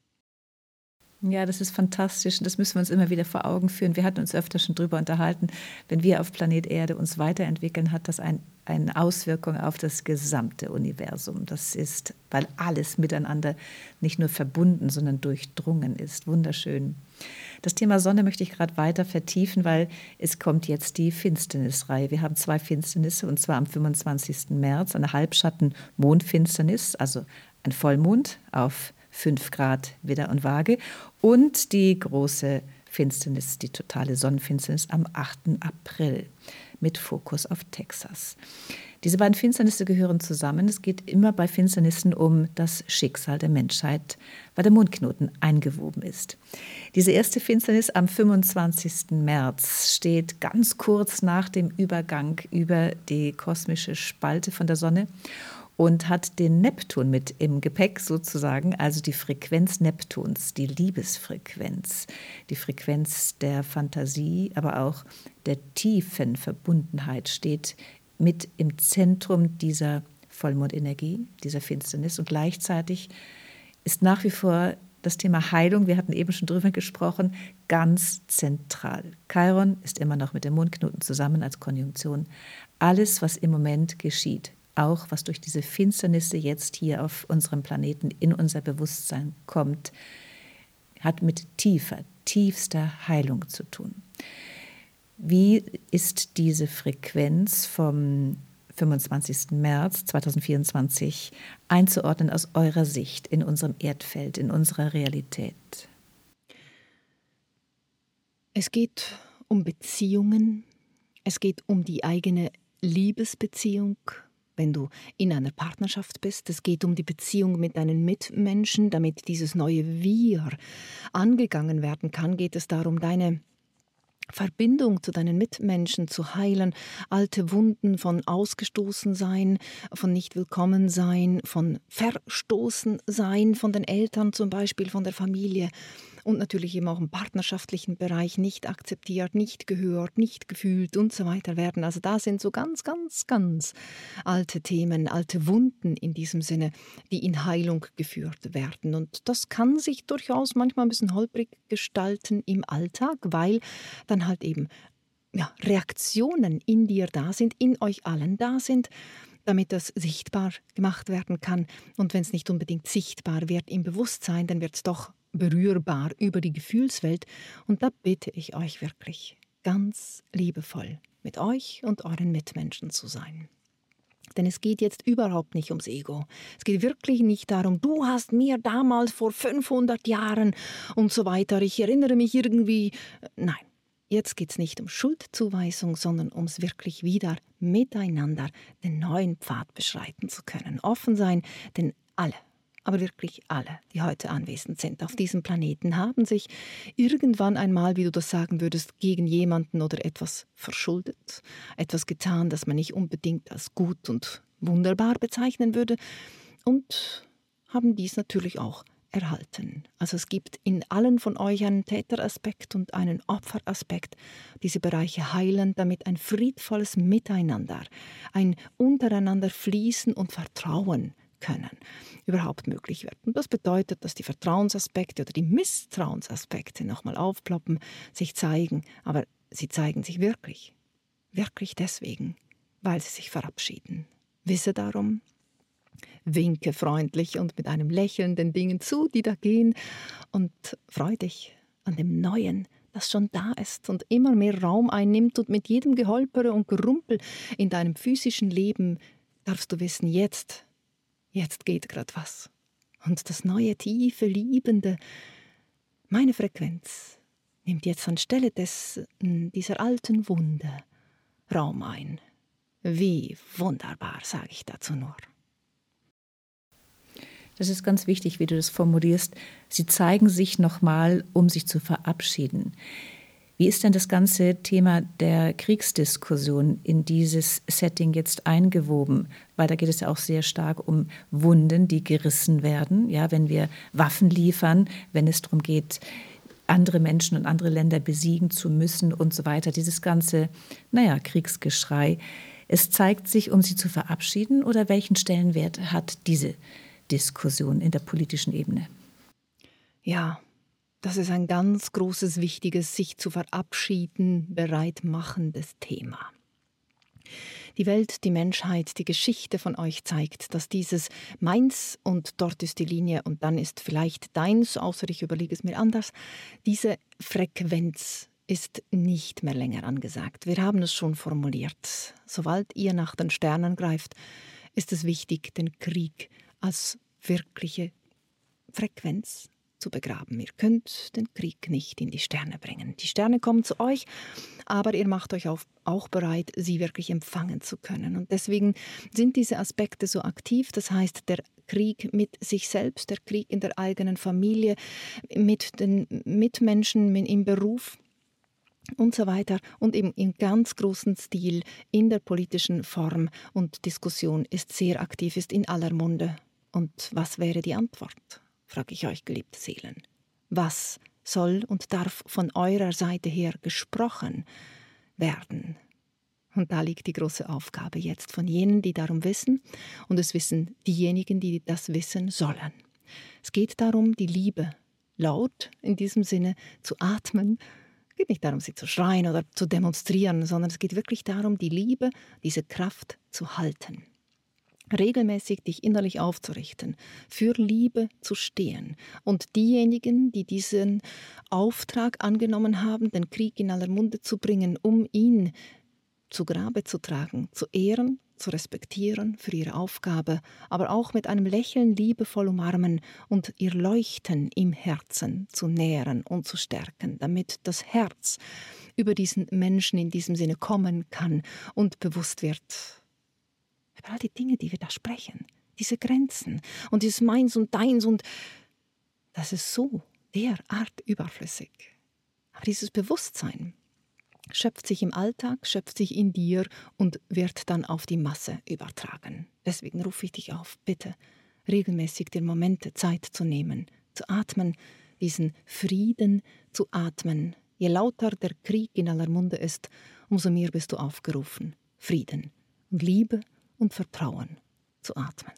Ja, das ist fantastisch und das müssen wir uns immer wieder vor Augen führen. Wir hatten uns öfter schon darüber unterhalten, wenn wir auf Planet Erde uns weiterentwickeln, hat das ein, eine Auswirkung auf das gesamte Universum. Das ist, weil alles miteinander nicht nur verbunden, sondern durchdrungen ist. Wunderschön. Das Thema Sonne möchte ich gerade weiter vertiefen, weil es kommt jetzt die Finsternisreihe. Wir haben zwei Finsternisse und zwar am fünfundzwanzigsten März, eine Halbschatten-Mondfinsternis, also ein Vollmond auf fünf Grad Widder und Waage und die große Finsternis, die totale Sonnenfinsternis am achten April mit Fokus auf Texas. Diese beiden Finsternisse gehören zusammen. Es geht immer bei Finsternissen um das Schicksal der Menschheit, weil der Mondknoten eingewoben ist. Diese erste Finsternis am fünfundzwanzigsten März steht ganz kurz nach dem Übergang über die kosmische Spalte von der Sonne und hat den Neptun mit im Gepäck sozusagen, also die Frequenz Neptuns, die Liebesfrequenz, die Frequenz der Fantasie, aber auch der tiefen Verbundenheit steht mit im Zentrum dieser Vollmondenergie, dieser Finsternis. Und gleichzeitig ist nach wie vor das Thema Heilung, wir hatten eben schon drüber gesprochen, ganz zentral. Chiron ist immer noch mit dem Mondknoten zusammen als Konjunktion. Alles, was im Moment geschieht, auch was durch diese Finsternisse jetzt hier auf unserem Planeten in unser Bewusstsein kommt, hat mit tiefer, tiefster Heilung zu tun. Wie ist diese Frequenz vom fünfundzwanzigsten März zweitausendvierundzwanzig einzuordnen aus eurer Sicht in unserem Erdfeld, in unserer Realität? Es geht um Beziehungen, es geht um die eigene Liebesbeziehung, wenn du in einer Partnerschaft bist. Es geht um die Beziehung mit deinen Mitmenschen, damit dieses neue Wir angegangen werden kann. Geht es darum, deine Verbindung zu deinen Mitmenschen zu heilen, alte Wunden von Ausgestoßensein, von Nicht-Willkommen-Sein, von Verstoßen-Sein, von den Eltern zum Beispiel, von der Familie und natürlich eben auch im partnerschaftlichen Bereich nicht akzeptiert, nicht gehört, nicht gefühlt und so weiter werden. Also da sind so ganz, ganz, ganz alte Themen, alte Wunden in diesem Sinne, die in Heilung geführt werden. Und das kann sich durchaus manchmal ein bisschen holprig gestalten im Alltag, weil dann halt eben ja, Reaktionen in dir da sind, in euch allen da sind, damit das sichtbar gemacht werden kann. Und wenn es nicht unbedingt sichtbar wird im Bewusstsein, dann wird es doch berührbar über die Gefühlswelt. Und da bitte ich euch wirklich ganz liebevoll mit euch und euren Mitmenschen zu sein. Denn es geht jetzt überhaupt nicht ums Ego. Es geht wirklich nicht darum, du hast mir damals vor fünfhundert Jahren und so weiter, ich erinnere mich irgendwie. Nein, jetzt geht es nicht um Schuldzuweisung, sondern ums wirklich wieder miteinander den neuen Pfad beschreiten zu können. Offen sein, denn alle, aber wirklich alle, die heute anwesend sind auf diesem Planeten, haben sich irgendwann einmal, wie du das sagen würdest, gegen jemanden oder etwas verschuldet, etwas getan, das man nicht unbedingt als gut und wunderbar bezeichnen würde, und haben dies natürlich auch erhalten. Also es gibt in allen von euch einen Täteraspekt und einen Opferaspekt. Diese Bereiche heilen, damit ein friedvolles Miteinander, ein untereinander Fließen und Vertrauen können, überhaupt möglich wird. Und das bedeutet, dass die Vertrauensaspekte oder die Misstrauensaspekte nochmal aufploppen, sich zeigen, aber sie zeigen sich wirklich, wirklich deswegen, weil sie sich verabschieden. Wisse darum, winke freundlich und mit einem Lächeln den Dingen zu, die da gehen, und freu dich an dem Neuen, das schon da ist und immer mehr Raum einnimmt, und mit jedem Geholpere und Gerumpel in deinem physischen Leben darfst du wissen, jetzt Jetzt geht gerade was. Und das neue, tiefe, liebende, meine Frequenz, nimmt jetzt anstelle des, dieser alten Wunde Raum ein. Wie wunderbar, sage ich dazu nur. Das ist ganz wichtig, wie du das formulierst. Sie zeigen sich nochmal, um sich zu verabschieden. Wie ist denn das ganze Thema der Kriegsdiskussion in dieses Setting jetzt eingewoben? Weil da geht es ja auch sehr stark um Wunden, die gerissen werden. Ja, wenn wir Waffen liefern, wenn es darum geht, andere Menschen und andere Länder besiegen zu müssen und so weiter. Dieses ganze, naja, Kriegsgeschrei. Es zeigt sich, um sie zu verabschieden, oder welchen Stellenwert hat diese Diskussion in der politischen Ebene? Ja, das ist ein ganz großes, wichtiges, sich zu verabschieden, bereit machendes Thema. Die Welt, die Menschheit, die Geschichte von euch zeigt, dass dieses meins und dort ist die Linie und dann ist vielleicht deins, außer ich überlege es mir anders, diese Frequenz ist nicht mehr länger angesagt. Wir haben es schon formuliert. Sobald ihr nach den Sternen greift, ist es wichtig, den Krieg als wirkliche Frequenz zu begraben. Ihr könnt den Krieg nicht in die Sterne bringen. Die Sterne kommen zu euch, aber ihr macht euch auch, auch bereit, sie wirklich empfangen zu können. Und deswegen sind diese Aspekte so aktiv. Das heißt, der Krieg mit sich selbst, der Krieg in der eigenen Familie, mit den Mitmenschen im Beruf und so weiter, und eben im ganz großen Stil in der politischen Form und Diskussion ist sehr aktiv, ist in aller Munde. Und was wäre die Antwort? Frage ich euch, geliebte Seelen. Was soll und darf von eurer Seite her gesprochen werden? Und da liegt die große Aufgabe jetzt von jenen, die darum wissen, und es wissen diejenigen, die das wissen sollen. Es geht darum, die Liebe laut in diesem Sinne zu atmen. Es geht nicht darum, sie zu schreien oder zu demonstrieren, sondern es geht wirklich darum, die Liebe, diese Kraft zu halten. Regelmäßig dich innerlich aufzurichten, für Liebe zu stehen. Und diejenigen, die diesen Auftrag angenommen haben, den Krieg in aller Munde zu bringen, um ihn zu Grabe zu tragen, zu ehren, zu respektieren für ihre Aufgabe, aber auch mit einem Lächeln liebevoll umarmen und ihr Leuchten im Herzen zu nähren und zu stärken, damit das Herz über diesen Menschen in diesem Sinne kommen kann und bewusst wird über all die Dinge, die wir da sprechen, diese Grenzen und dieses Meins und Deins, und das ist so derart überflüssig. Aber dieses Bewusstsein schöpft sich im Alltag, schöpft sich in dir und wird dann auf die Masse übertragen. Deswegen rufe ich dich auf, bitte regelmäßig dir Momente Zeit zu nehmen, zu atmen, diesen Frieden zu atmen. Je lauter der Krieg in aller Munde ist, umso mehr bist du aufgerufen, Frieden und Liebe und Vertrauen zu atmen.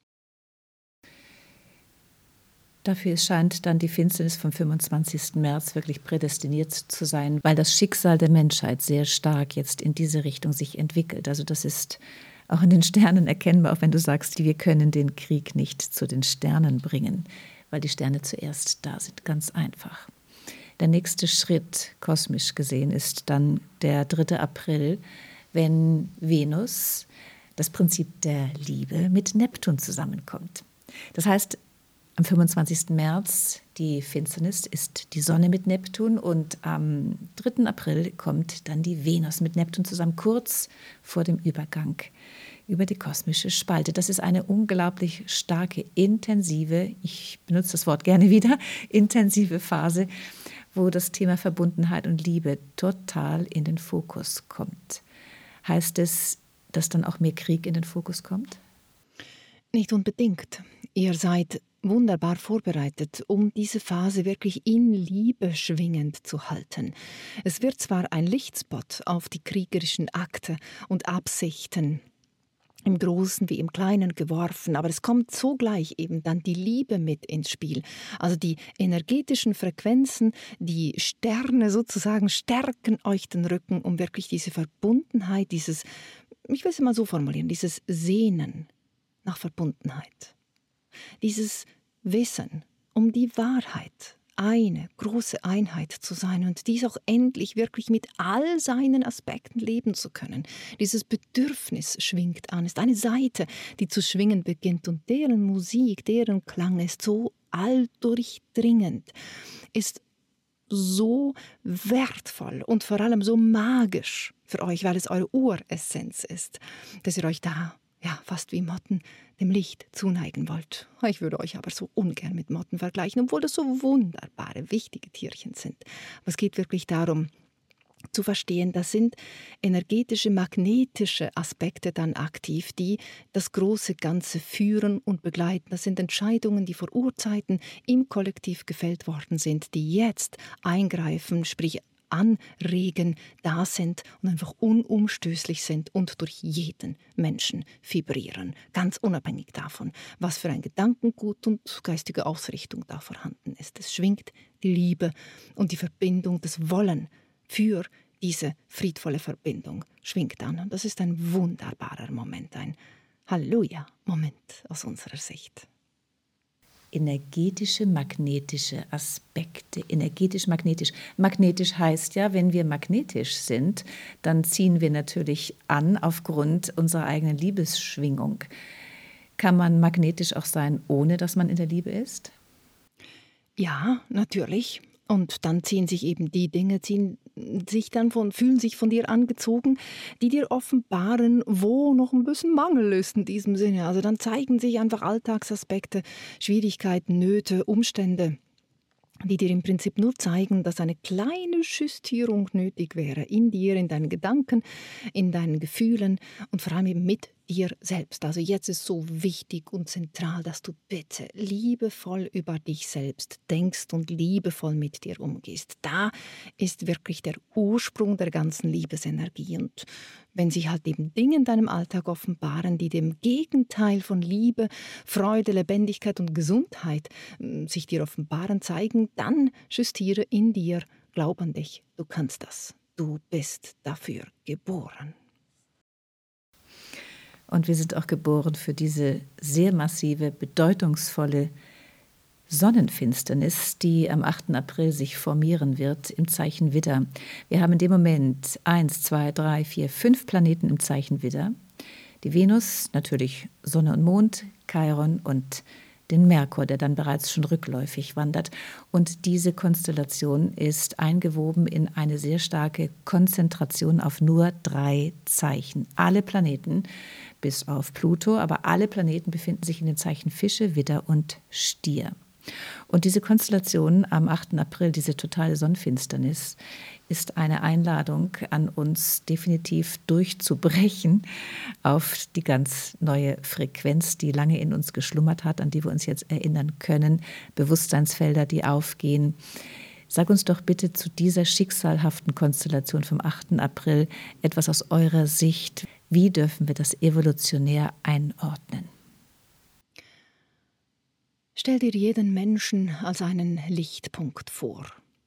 Dafür scheint dann die Finsternis vom fünfundzwanzigsten März wirklich prädestiniert zu sein, weil das Schicksal der Menschheit sehr stark jetzt in diese Richtung sich entwickelt. Also das ist auch in den Sternen erkennbar, auch wenn du sagst, wir können den Krieg nicht zu den Sternen bringen, weil die Sterne zuerst da sind. Ganz einfach. Der nächste Schritt, kosmisch gesehen, ist dann der dritte April, wenn Venus, das Prinzip der Liebe, mit Neptun zusammenkommt. Das heißt, am fünfundzwanzigsten März, die Finsternis, ist die Sonne mit Neptun, und am dritten April kommt dann die Venus mit Neptun zusammen, kurz vor dem Übergang über die kosmische Spalte. Das ist eine unglaublich starke, intensive, ich benutze das Wort gerne wieder, intensive Phase, wo das Thema Verbundenheit und Liebe total in den Fokus kommt. Heißt es, dass dann auch mehr Krieg in den Fokus kommt? Nicht unbedingt. Ihr seid wunderbar vorbereitet, um diese Phase wirklich in Liebe schwingend zu halten. Es wird zwar ein Lichtspot auf die kriegerischen Akte und Absichten im Großen wie im Kleinen geworfen, aber es kommt sogleich eben dann die Liebe mit ins Spiel. Also die energetischen Frequenzen, die Sterne sozusagen stärken euch den Rücken, um wirklich diese Verbundenheit, dieses, ich will es mal so formulieren, dieses Sehnen nach Verbundenheit. Dieses Wissen um die Wahrheit, eine große Einheit zu sein und dies auch endlich wirklich mit all seinen Aspekten leben zu können. Dieses Bedürfnis schwingt an, ist eine Seite, die zu schwingen beginnt, und deren Musik, deren Klang ist so alldurchdringend, ist so wertvoll und vor allem so magisch für euch, weil es eure Uressenz ist, dass ihr euch da ja, fast wie Motten dem Licht zuneigen wollt. Ich würde euch aber so ungern mit Motten vergleichen, obwohl das so wunderbare, wichtige Tierchen sind. Aber es geht wirklich darum, zu verstehen, das sind energetische, magnetische Aspekte dann aktiv, die das große Ganze führen und begleiten. Das sind Entscheidungen, die vor Urzeiten im Kollektiv gefällt worden sind, die jetzt eingreifen, sprich anregen, da sind und einfach unumstößlich sind und durch jeden Menschen vibrieren. Ganz unabhängig davon, was für ein Gedankengut und geistige Ausrichtung da vorhanden ist. Es schwingt die Liebe und die Verbindung, das Wollen für diese friedvolle Verbindung schwingt an. Und das ist ein wunderbarer Moment, ein Halleluja-Moment aus unserer Sicht. Energetische, magnetische Aspekte. Energetisch, magnetisch. Magnetisch heißt ja, wenn wir magnetisch sind, dann ziehen wir natürlich an aufgrund unserer eigenen Liebesschwingung. Kann man magnetisch auch sein, ohne dass man in der Liebe ist? Ja, natürlich. Und dann ziehen sich eben die Dinge, ziehen sich dann von, fühlen sich von dir angezogen, die dir offenbaren, wo noch ein bisschen Mangel ist in diesem Sinne. Also dann zeigen sich einfach Alltagsaspekte, Schwierigkeiten, Nöte, Umstände, die dir im Prinzip nur zeigen, dass eine kleine Justierung nötig wäre in dir, in deinen Gedanken, in deinen Gefühlen und vor allem eben mit dir selbst. Also jetzt ist so wichtig und zentral, dass du bitte liebevoll über dich selbst denkst und liebevoll mit dir umgehst. Da ist wirklich der Ursprung der ganzen Liebesenergie. Und wenn sich halt eben Dinge in deinem Alltag offenbaren, die dem Gegenteil von Liebe, Freude, Lebendigkeit und Gesundheit äh, sich dir offenbaren, zeigen, dann justiere in dir, glaub an dich, du kannst das. Du bist dafür geboren. Und wir sind auch geboren für diese sehr massive, bedeutungsvolle Sonnenfinsternis, die am achten April sich formieren wird im Zeichen Widder. Wir haben in dem Moment eins, zwei, drei, vier, fünf Planeten im Zeichen Widder, Die Venus, natürlich Sonne und Mond, Chiron und den Merkur, der dann bereits schon rückläufig wandert. Und diese Konstellation ist eingewoben in eine sehr starke Konzentration auf nur drei Zeichen. Alle Planeten, bis auf Pluto, aber alle Planeten befinden sich in den Zeichen Fische, Widder und Stier. Und diese Konstellation am achten April, diese totale Sonnenfinsternis, ist eine Einladung an uns, definitiv durchzubrechen auf die ganz neue Frequenz, die lange in uns geschlummert hat, an die wir uns jetzt erinnern können, Bewusstseinsfelder, die aufgehen. Sag uns doch bitte zu dieser schicksalhaften Konstellation vom achten April etwas aus eurer Sicht. Wie dürfen wir das evolutionär einordnen? Stell dir jeden Menschen als einen Lichtpunkt vor.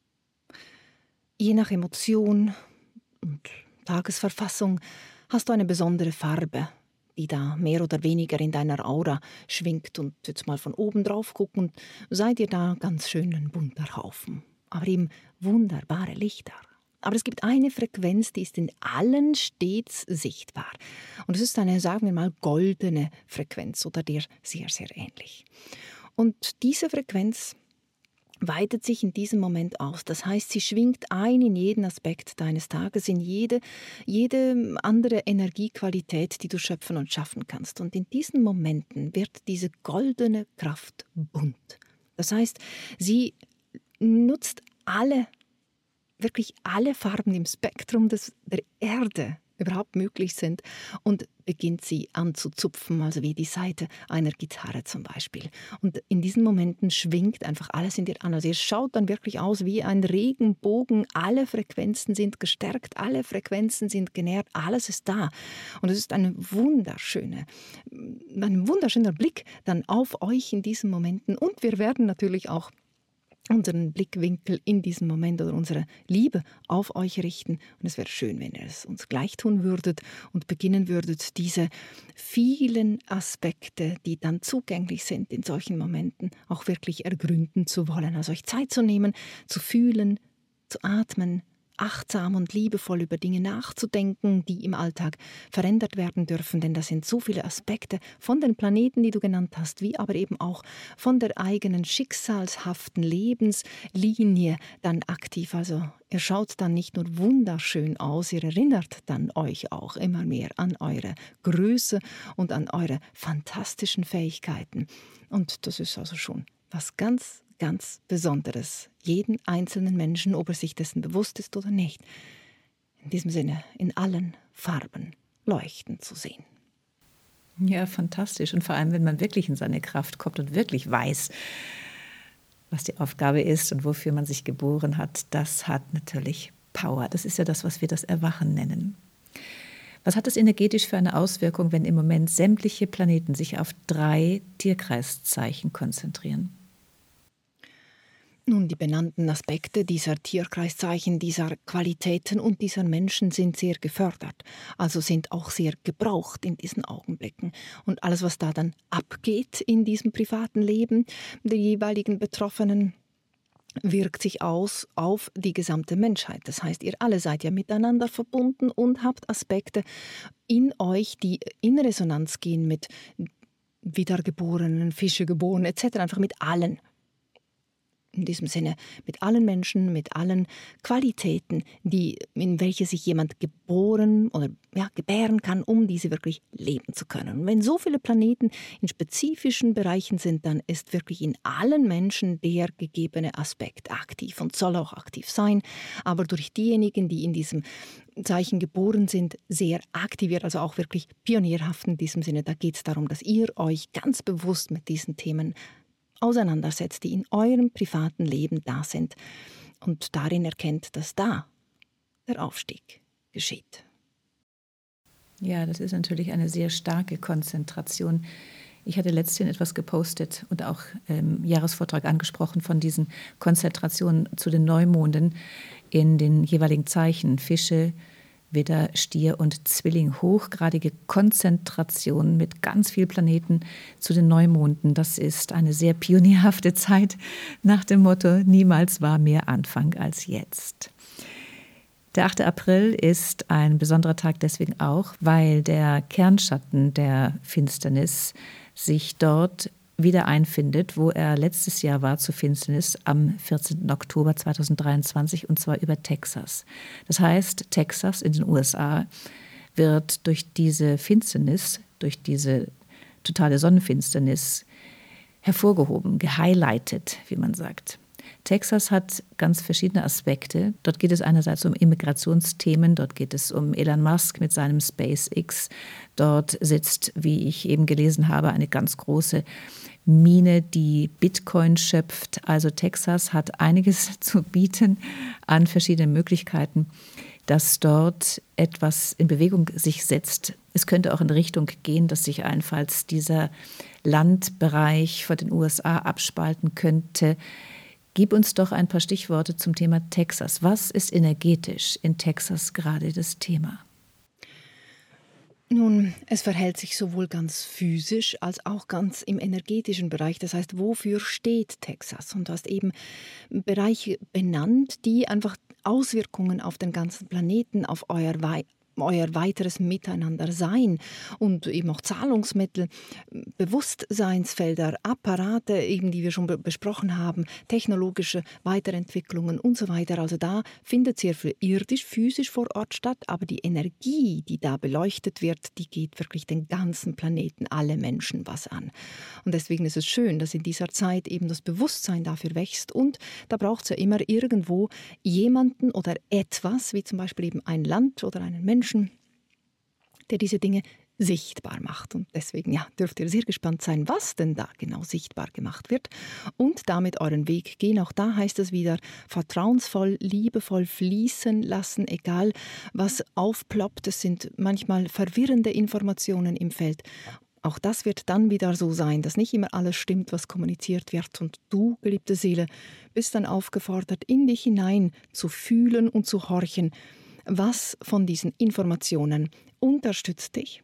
Je nach Emotion und Tagesverfassung hast du eine besondere Farbe, die da mehr oder weniger in deiner Aura schwingt. Und jetzt mal von oben drauf gucken, seid ihr da ganz schön ein bunter Haufen. Aber eben wunderbare Lichter. Aber es gibt eine Frequenz, die ist in allen stets sichtbar. Und es ist eine, sagen wir mal, goldene Frequenz oder der sehr, sehr ähnlich. Und diese Frequenz weitet sich in diesem Moment aus. Das heißt, sie schwingt ein in jeden Aspekt deines Tages, in jede, jede andere Energiequalität, die du schöpfen und schaffen kannst. Und in diesen Momenten wird diese goldene Kraft bunt. Das heißt, sie nutzt alle, wirklich alle Farben im Spektrum des, der Erde überhaupt möglich sind und beginnt sie anzuzupfen, also wie die Saite einer Gitarre zum Beispiel. Und in diesen Momenten schwingt einfach alles in dir an. Also es schaut dann wirklich aus wie ein Regenbogen. Alle Frequenzen sind gestärkt, alle Frequenzen sind genährt, alles ist da. Und es ist eine wunderschöne, ein wunderschöner Blick dann auf euch in diesen Momenten. Und wir werden natürlich auch unseren Blickwinkel in diesem Moment oder unsere Liebe auf euch richten. Und es wäre schön, wenn ihr es uns gleich tun würdet und beginnen würdet, diese vielen Aspekte, die dann zugänglich sind in solchen Momenten, auch wirklich ergründen zu wollen. Also euch Zeit zu nehmen, zu fühlen, zu atmen, achtsam und liebevoll über Dinge nachzudenken, die im Alltag verändert werden dürfen, denn das sind so viele Aspekte von den Planeten, die du genannt hast, wie aber eben auch von der eigenen schicksalshaften Lebenslinie dann aktiv. Also ihr schaut dann nicht nur wunderschön aus, ihr erinnert dann euch auch immer mehr an eure Größe und an eure fantastischen Fähigkeiten. Und das ist also schon was ganz ganz Besonderes, jeden einzelnen Menschen, ob er sich dessen bewusst ist oder nicht, in diesem Sinne in allen Farben leuchten zu sehen. Ja, fantastisch. Und vor allem, wenn man wirklich in seine Kraft kommt und wirklich weiß, was die Aufgabe ist und wofür man sich geboren hat, das hat natürlich Power. Das ist ja das, was wir das Erwachen nennen. Was hat das energetisch für eine Auswirkung, wenn im Moment sämtliche Planeten sich auf drei Tierkreiszeichen konzentrieren? Nun, die benannten Aspekte dieser Tierkreiszeichen, dieser Qualitäten und dieser Menschen sind sehr gefördert, also sind auch sehr gebraucht in diesen Augenblicken. Und alles, was da dann abgeht in diesem privaten Leben der jeweiligen Betroffenen, wirkt sich aus auf die gesamte Menschheit. Das heißt, ihr alle seid ja miteinander verbunden und habt Aspekte in euch, die in Resonanz gehen mit Wiedergeborenen, Fischegeborenen et cetera, einfach mit allen. In diesem Sinne mit allen Menschen, mit allen Qualitäten, die, in welche sich jemand geboren oder ja, gebären kann, um diese wirklich leben zu können. Und wenn so viele Planeten in spezifischen Bereichen sind, dann ist wirklich in allen Menschen der gegebene Aspekt aktiv und soll auch aktiv sein. Aber durch diejenigen, die in diesem Zeichen geboren sind, sehr aktiviert, also auch wirklich pionierhaft in diesem Sinne. Da geht es darum, dass ihr euch ganz bewusst mit diesen Themen auseinandersetzt, die in eurem privaten Leben da sind und darin erkennt, dass da der Aufstieg geschieht. Ja, das ist natürlich eine sehr starke Konzentration. Ich hatte letztens etwas gepostet und auch im Jahresvortrag angesprochen von diesen Konzentrationen zu den Neumonden in den jeweiligen Zeichen Fische, Widder, Stier und Zwilling, hochgradige Konzentration mit ganz vielen Planeten zu den Neumonden. Das ist eine sehr pionierhafte Zeit nach dem Motto, niemals war mehr Anfang als jetzt. Der achte April ist ein besonderer Tag deswegen auch, weil der Kernschatten der Finsternis sich dort wieder einfindet, wo er letztes Jahr war zur Finsternis am vierzehnten Oktober zweitausenddreiundzwanzig, und zwar über Texas. Das heißt, Texas in den U S A wird durch diese Finsternis, durch diese totale Sonnenfinsternis hervorgehoben, gehighlightet, wie man sagt. Texas hat ganz verschiedene Aspekte. Dort geht es einerseits um Immigrationsthemen, dort geht es um Elon Musk mit seinem SpaceX. Dort sitzt, wie ich eben gelesen habe, eine ganz große Mine, die Bitcoin schöpft. Also Texas hat einiges zu bieten an verschiedenen Möglichkeiten, dass dort etwas in Bewegung sich setzt. Es könnte auch in Richtung gehen, dass sich allenfalls dieser Landbereich von den U S A abspalten könnte. Gib uns doch ein paar Stichworte zum Thema Texas. Was ist energetisch in Texas gerade das Thema? Nun, es verhält sich sowohl ganz physisch als auch ganz im energetischen Bereich. Das heißt, wofür steht Texas? Und du hast eben Bereiche benannt, die einfach Auswirkungen auf den ganzen Planeten, auf euer Wei- euer weiteres Miteinander-Sein und eben auch Zahlungsmittel, Bewusstseinsfelder, Apparate, eben, die wir schon be- besprochen haben, technologische Weiterentwicklungen und so weiter. Also da findet sehr viel irdisch, physisch vor Ort statt, aber die Energie, die da beleuchtet wird, die geht wirklich den ganzen Planeten, alle Menschen was an. Und deswegen ist es schön, dass in dieser Zeit eben das Bewusstsein dafür wächst, und da braucht es ja immer irgendwo jemanden oder etwas, wie zum Beispiel eben ein Land oder einen Menschen, der diese Dinge sichtbar macht. Und deswegen ja, dürft ihr sehr gespannt sein, was denn da genau sichtbar gemacht wird und damit euren Weg gehen. Auch da heißt es wieder, vertrauensvoll, liebevoll fließen lassen, egal was aufploppt. Es sind manchmal verwirrende Informationen im Feld. Auch das wird dann wieder so sein, dass nicht immer alles stimmt, was kommuniziert wird. Und du, geliebte Seele, bist dann aufgefordert, in dich hinein zu fühlen und zu horchen. Was von diesen Informationen unterstützt dich?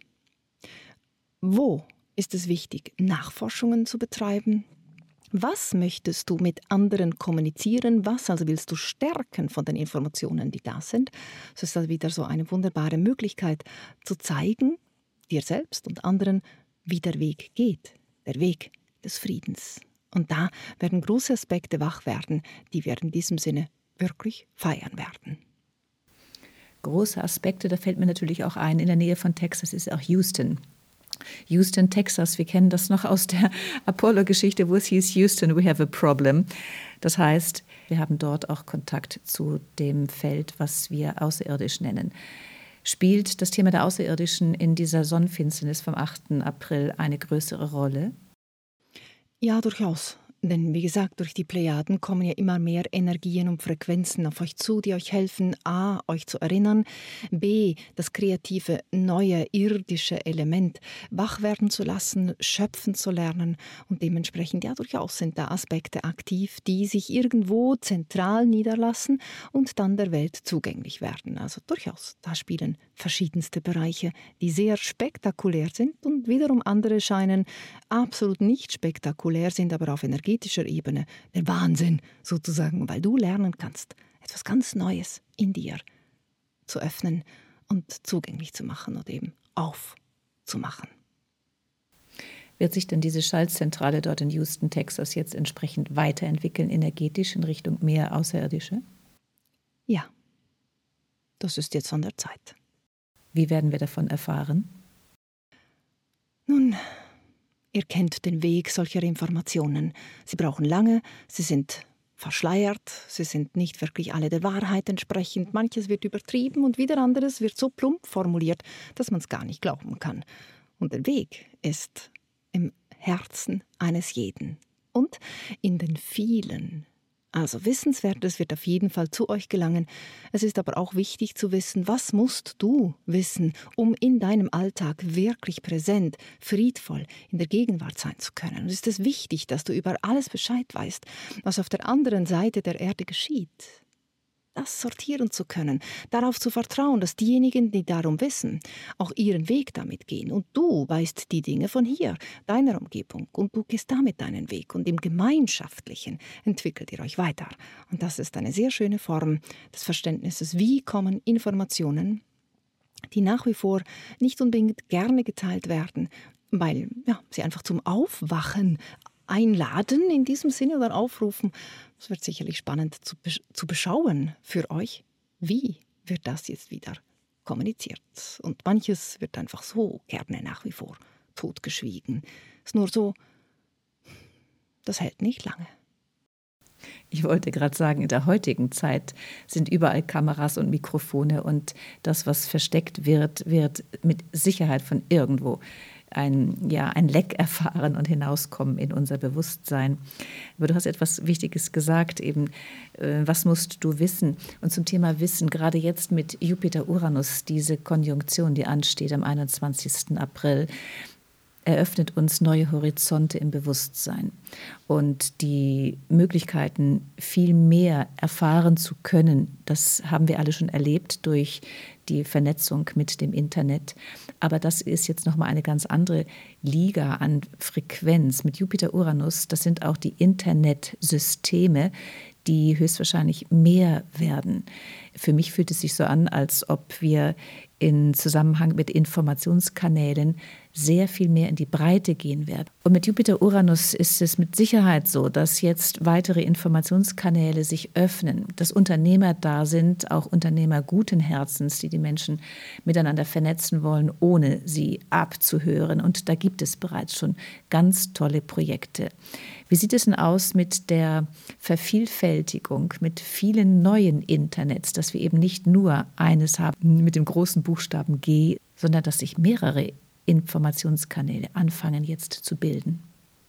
Wo ist es wichtig, Nachforschungen zu betreiben? Was möchtest du mit anderen kommunizieren? Was also willst du stärken von den Informationen, die da sind? Das ist also wieder so eine wunderbare Möglichkeit zu zeigen, dir selbst und anderen, wie der Weg geht. Der Weg des Friedens. Und da werden große Aspekte wach werden, die wir in diesem Sinne wirklich feiern werden. Große Aspekte, da fällt mir natürlich auch ein, in der Nähe von Texas ist auch Houston. Houston, Texas, wir kennen das noch aus der Apollo-Geschichte, wo es hieß, Houston, we have a problem. Das heißt, wir haben dort auch Kontakt zu dem Feld, was wir außerirdisch nennen. Spielt das Thema der Außerirdischen in dieser Sonnenfinsternis vom achten April eine größere Rolle? Ja, durchaus. Denn wie gesagt, durch die Plejaden kommen ja immer mehr Energien und Frequenzen auf euch zu, die euch helfen, a. euch zu erinnern, b. das kreative, neue, irdische Element wach werden zu lassen, schöpfen zu lernen. Und dementsprechend, ja, durchaus sind da Aspekte aktiv, die sich irgendwo zentral niederlassen und dann der Welt zugänglich werden. Also durchaus, da spielen verschiedenste Bereiche, die sehr spektakulär sind, und wiederum andere scheinen absolut nicht spektakulär, sind aber auf energetischer Ebene der Wahnsinn sozusagen, weil du lernen kannst, etwas ganz Neues in dir zu öffnen und zugänglich zu machen und eben aufzumachen. Wird sich denn diese Schaltzentrale dort in Houston, Texas jetzt entsprechend weiterentwickeln, energetisch in Richtung mehr Außerirdische? Ja, das ist jetzt an der Zeit. Wie werden wir davon erfahren? Nun, ihr kennt den Weg solcher Informationen. Sie brauchen lange, sie sind verschleiert, sie sind nicht wirklich alle der Wahrheit entsprechend. Manches wird übertrieben und wieder anderes wird so plump formuliert, dass man es gar nicht glauben kann. Und der Weg ist im Herzen eines jeden und in den vielen. Also Wissenswertes wird auf jeden Fall zu euch gelangen. Es ist aber auch wichtig zu wissen, was musst du wissen, um in deinem Alltag wirklich präsent, friedvoll in der Gegenwart sein zu können. Und es ist wichtig, dass du über alles Bescheid weißt, was auf der anderen Seite der Erde geschieht. das sortieren zu können, darauf zu vertrauen, dass diejenigen, die darum wissen, auch ihren Weg damit gehen. Und du weißt die Dinge von hier, deiner Umgebung, und du gehst damit deinen Weg. Und im Gemeinschaftlichen entwickelt ihr euch weiter. Und das ist eine sehr schöne Form des Verständnisses. Wie kommen Informationen, die nach wie vor nicht unbedingt gerne geteilt werden, weil ja, sie einfach zum Aufwachen einladen in diesem Sinne oder aufrufen. Es wird sicherlich spannend zu, besch- zu beschauen für euch, wie wird das jetzt wieder kommuniziert. Und manches wird einfach so gerne nach wie vor totgeschwiegen. Es ist nur so, das hält nicht lange. Ich wollte gerade sagen, in der heutigen Zeit sind überall Kameras und Mikrofone und das, was versteckt wird, wird mit Sicherheit von irgendwo ein, ja, ein Leck erfahren und hinauskommen in unser Bewusstsein. Aber du hast etwas Wichtiges gesagt, eben, äh, was musst du wissen? Und zum Thema Wissen, gerade jetzt mit Jupiter-Uranus, diese Konjunktion, die ansteht am einundzwanzigsten April, eröffnet uns neue Horizonte im Bewusstsein und die Möglichkeiten, viel mehr erfahren zu können. Das haben wir alle schon erlebt durch die Vernetzung mit dem Internet. Aber das ist jetzt nochmal eine ganz andere Liga an Frequenz. Mit Jupiter-Uranus, das sind auch die Internetsysteme, die höchstwahrscheinlich mehr werden. Für mich fühlt es sich so an, als ob wir in Zusammenhang mit Informationskanälen sehr viel mehr in die Breite gehen werden. Und mit Jupiter-Uranus ist es mit Sicherheit so, dass jetzt weitere Informationskanäle sich öffnen, dass Unternehmer da sind, auch Unternehmer guten Herzens, die die Menschen miteinander vernetzen wollen, ohne sie abzuhören. Und da gibt es bereits schon ganz tolle Projekte. Wie sieht es denn aus mit der Vervielfältigung, mit vielen neuen Internets, dass wir eben nicht nur eines haben mit dem großen Buchstaben G, sondern dass sich mehrere Informationskanäle anfangen jetzt zu bilden?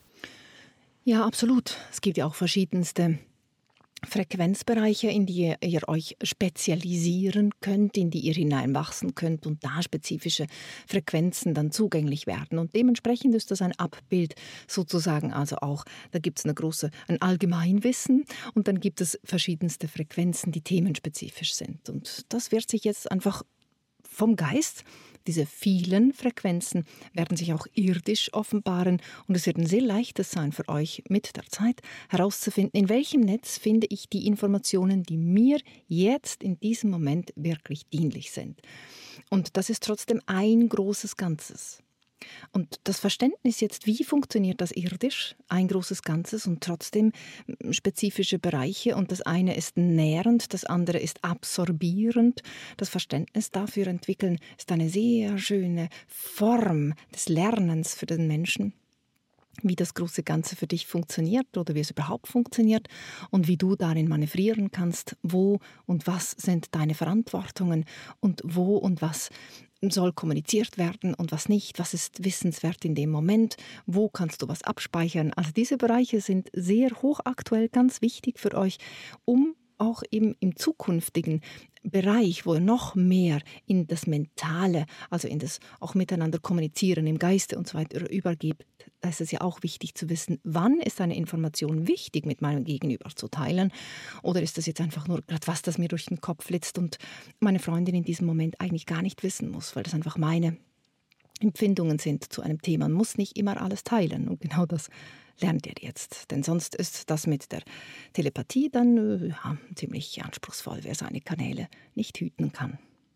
Ja, absolut. Es gibt ja auch verschiedenste Frequenzbereiche, in die ihr euch spezialisieren könnt, in die ihr hineinwachsen könnt und da spezifische Frequenzen dann zugänglich werden. Und dementsprechend ist das ein Abbild sozusagen, also auch, da gibt es eine große, ein Allgemeinwissen und dann gibt es verschiedenste Frequenzen, die themenspezifisch sind. Und das wird sich jetzt einfach vom Geist, diese vielen Frequenzen werden sich auch irdisch offenbaren und es wird ein sehr leichtes sein für euch mit der Zeit herauszufinden, in welchem Netz finde ich die Informationen, die mir jetzt in diesem Moment wirklich dienlich sind. Und das ist trotzdem ein großes Ganzes. Und das Verständnis jetzt, wie funktioniert das irdisch, ein großes Ganzes und trotzdem spezifische Bereiche und das eine ist nährend, das andere ist absorbierend. Das Verständnis dafür entwickeln ist eine sehr schöne Form des Lernens für den Menschen, wie das große Ganze für dich funktioniert oder wie es überhaupt funktioniert und wie du darin manövrieren kannst, wo und was sind deine Verantwortungen und wo und was soll kommuniziert werden und was nicht, was ist wissenswert in dem Moment, wo kannst du was abspeichern. Also diese Bereiche sind sehr hochaktuell, ganz wichtig für euch, um auch im, im zukünftigen Bereich, wo ihr noch mehr in das Mentale, also in das auch miteinander kommunizieren, im Geiste und so weiter übergebt, da ist es ja auch wichtig zu wissen, wann ist eine Information wichtig mit meinem Gegenüber zu teilen oder ist das jetzt einfach nur gerade was, das mir durch den Kopf flitzt und meine Freundin in diesem Moment eigentlich gar nicht wissen muss, weil das einfach meine Empfindungen sind zu einem Thema. Man muss nicht immer alles teilen und genau das lernt ihr jetzt. Denn sonst ist das mit der Telepathie dann ja, ziemlich anspruchsvoll, wer seine Kanäle nicht hüten kann.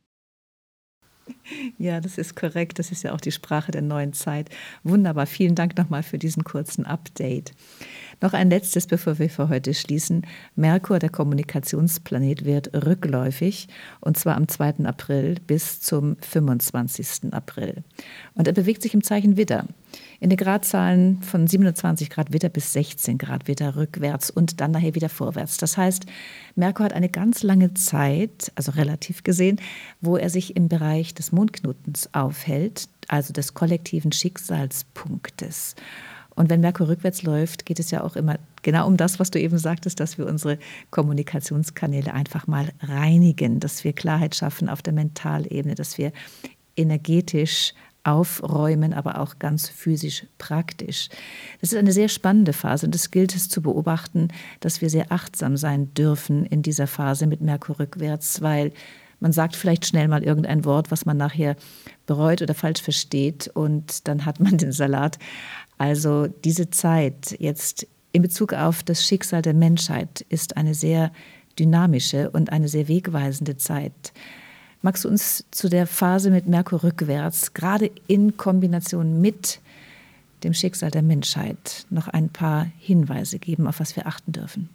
Ja, das ist korrekt. Das ist ja auch die Sprache der neuen Zeit. Wunderbar. Vielen Dank nochmal für diesen kurzen Update. Noch ein letztes, bevor wir für heute schließen. Merkur, der Kommunikationsplanet, wird rückläufig und zwar am zweiten April bis zum fünfundzwanzigsten April. Und er bewegt sich im Zeichen Widder. In den Gradzahlen von siebenundzwanzig Grad Widder bis sechzehn Grad Widder rückwärts und dann nachher wieder vorwärts. Das heißt, Merkur hat eine ganz lange Zeit, also relativ gesehen, wo er sich im Bereich des Mondknotens aufhält, also des kollektiven Schicksalspunktes. Und wenn Merkur rückwärts läuft, geht es ja auch immer genau um das, was du eben sagtest, dass wir unsere Kommunikationskanäle einfach mal reinigen, dass wir Klarheit schaffen auf der Mentalebene, dass wir energetisch aufräumen, aber auch ganz physisch praktisch. Das ist eine sehr spannende Phase und es gilt es zu beobachten, dass wir sehr achtsam sein dürfen in dieser Phase mit Merkur rückwärts, weil man sagt vielleicht schnell mal irgendein Wort, was man nachher bereut oder falsch versteht und dann hat man den Salat. Also diese Zeit jetzt in Bezug auf das Schicksal der Menschheit ist eine sehr dynamische und eine sehr wegweisende Zeit. Magst du uns zu der Phase mit Merkur rückwärts, gerade in Kombination mit dem Schicksal der Menschheit, noch ein paar Hinweise geben, auf was wir achten dürfen?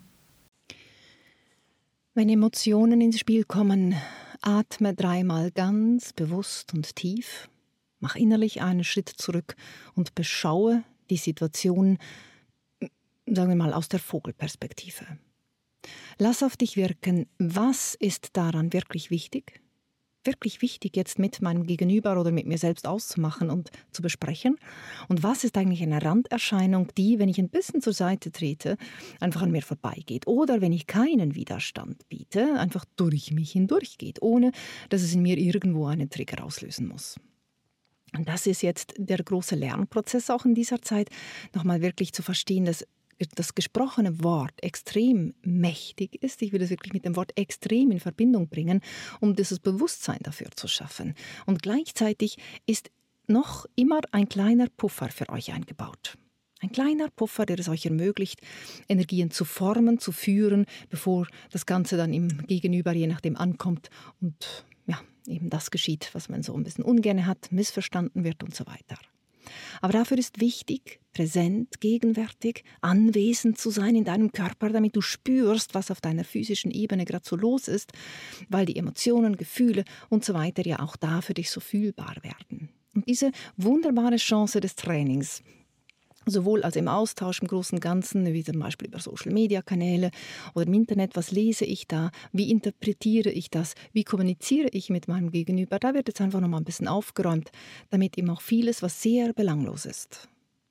Wenn Emotionen ins Spiel kommen, atme dreimal ganz bewusst und tief, mach innerlich einen Schritt zurück und beschaue die Situation, sagen wir mal, aus der Vogelperspektive. Lass auf dich wirken, was ist daran wirklich wichtig? Wirklich wichtig jetzt mit meinem Gegenüber oder mit mir selbst auszumachen und zu besprechen? Und was ist eigentlich eine Randerscheinung, die, wenn ich ein bisschen zur Seite trete, einfach an mir vorbeigeht? Oder wenn ich keinen Widerstand biete, einfach durch mich hindurchgeht, ohne dass es in mir irgendwo einen Trigger auslösen muss? Und das ist jetzt der große Lernprozess auch in dieser Zeit, nochmal wirklich zu verstehen, dass das gesprochene Wort extrem mächtig ist. Ich will es wirklich mit dem Wort extrem in Verbindung bringen, um dieses Bewusstsein dafür zu schaffen. Und gleichzeitig ist noch immer ein kleiner Puffer für euch eingebaut. Ein kleiner Puffer, der es euch ermöglicht, Energien zu formen, zu führen, bevor das Ganze dann im Gegenüber je nachdem ankommt und ja, eben das geschieht, was man so ein bisschen ungern hat, missverstanden wird und so weiter. Aber dafür ist wichtig, präsent, gegenwärtig, anwesend zu sein in deinem Körper, damit du spürst, was auf deiner physischen Ebene gerade so los ist, weil die Emotionen, Gefühle und so weiter ja auch da für dich so fühlbar werden. Und diese wunderbare Chance des Trainings, sowohl als im Austausch im Großen und Ganzen, wie zum Beispiel über Social-Media-Kanäle oder im Internet, was lese ich da, wie interpretiere ich das, wie kommuniziere ich mit meinem Gegenüber, da wird jetzt einfach nochmal ein bisschen aufgeräumt, damit eben auch vieles, was sehr belanglos ist,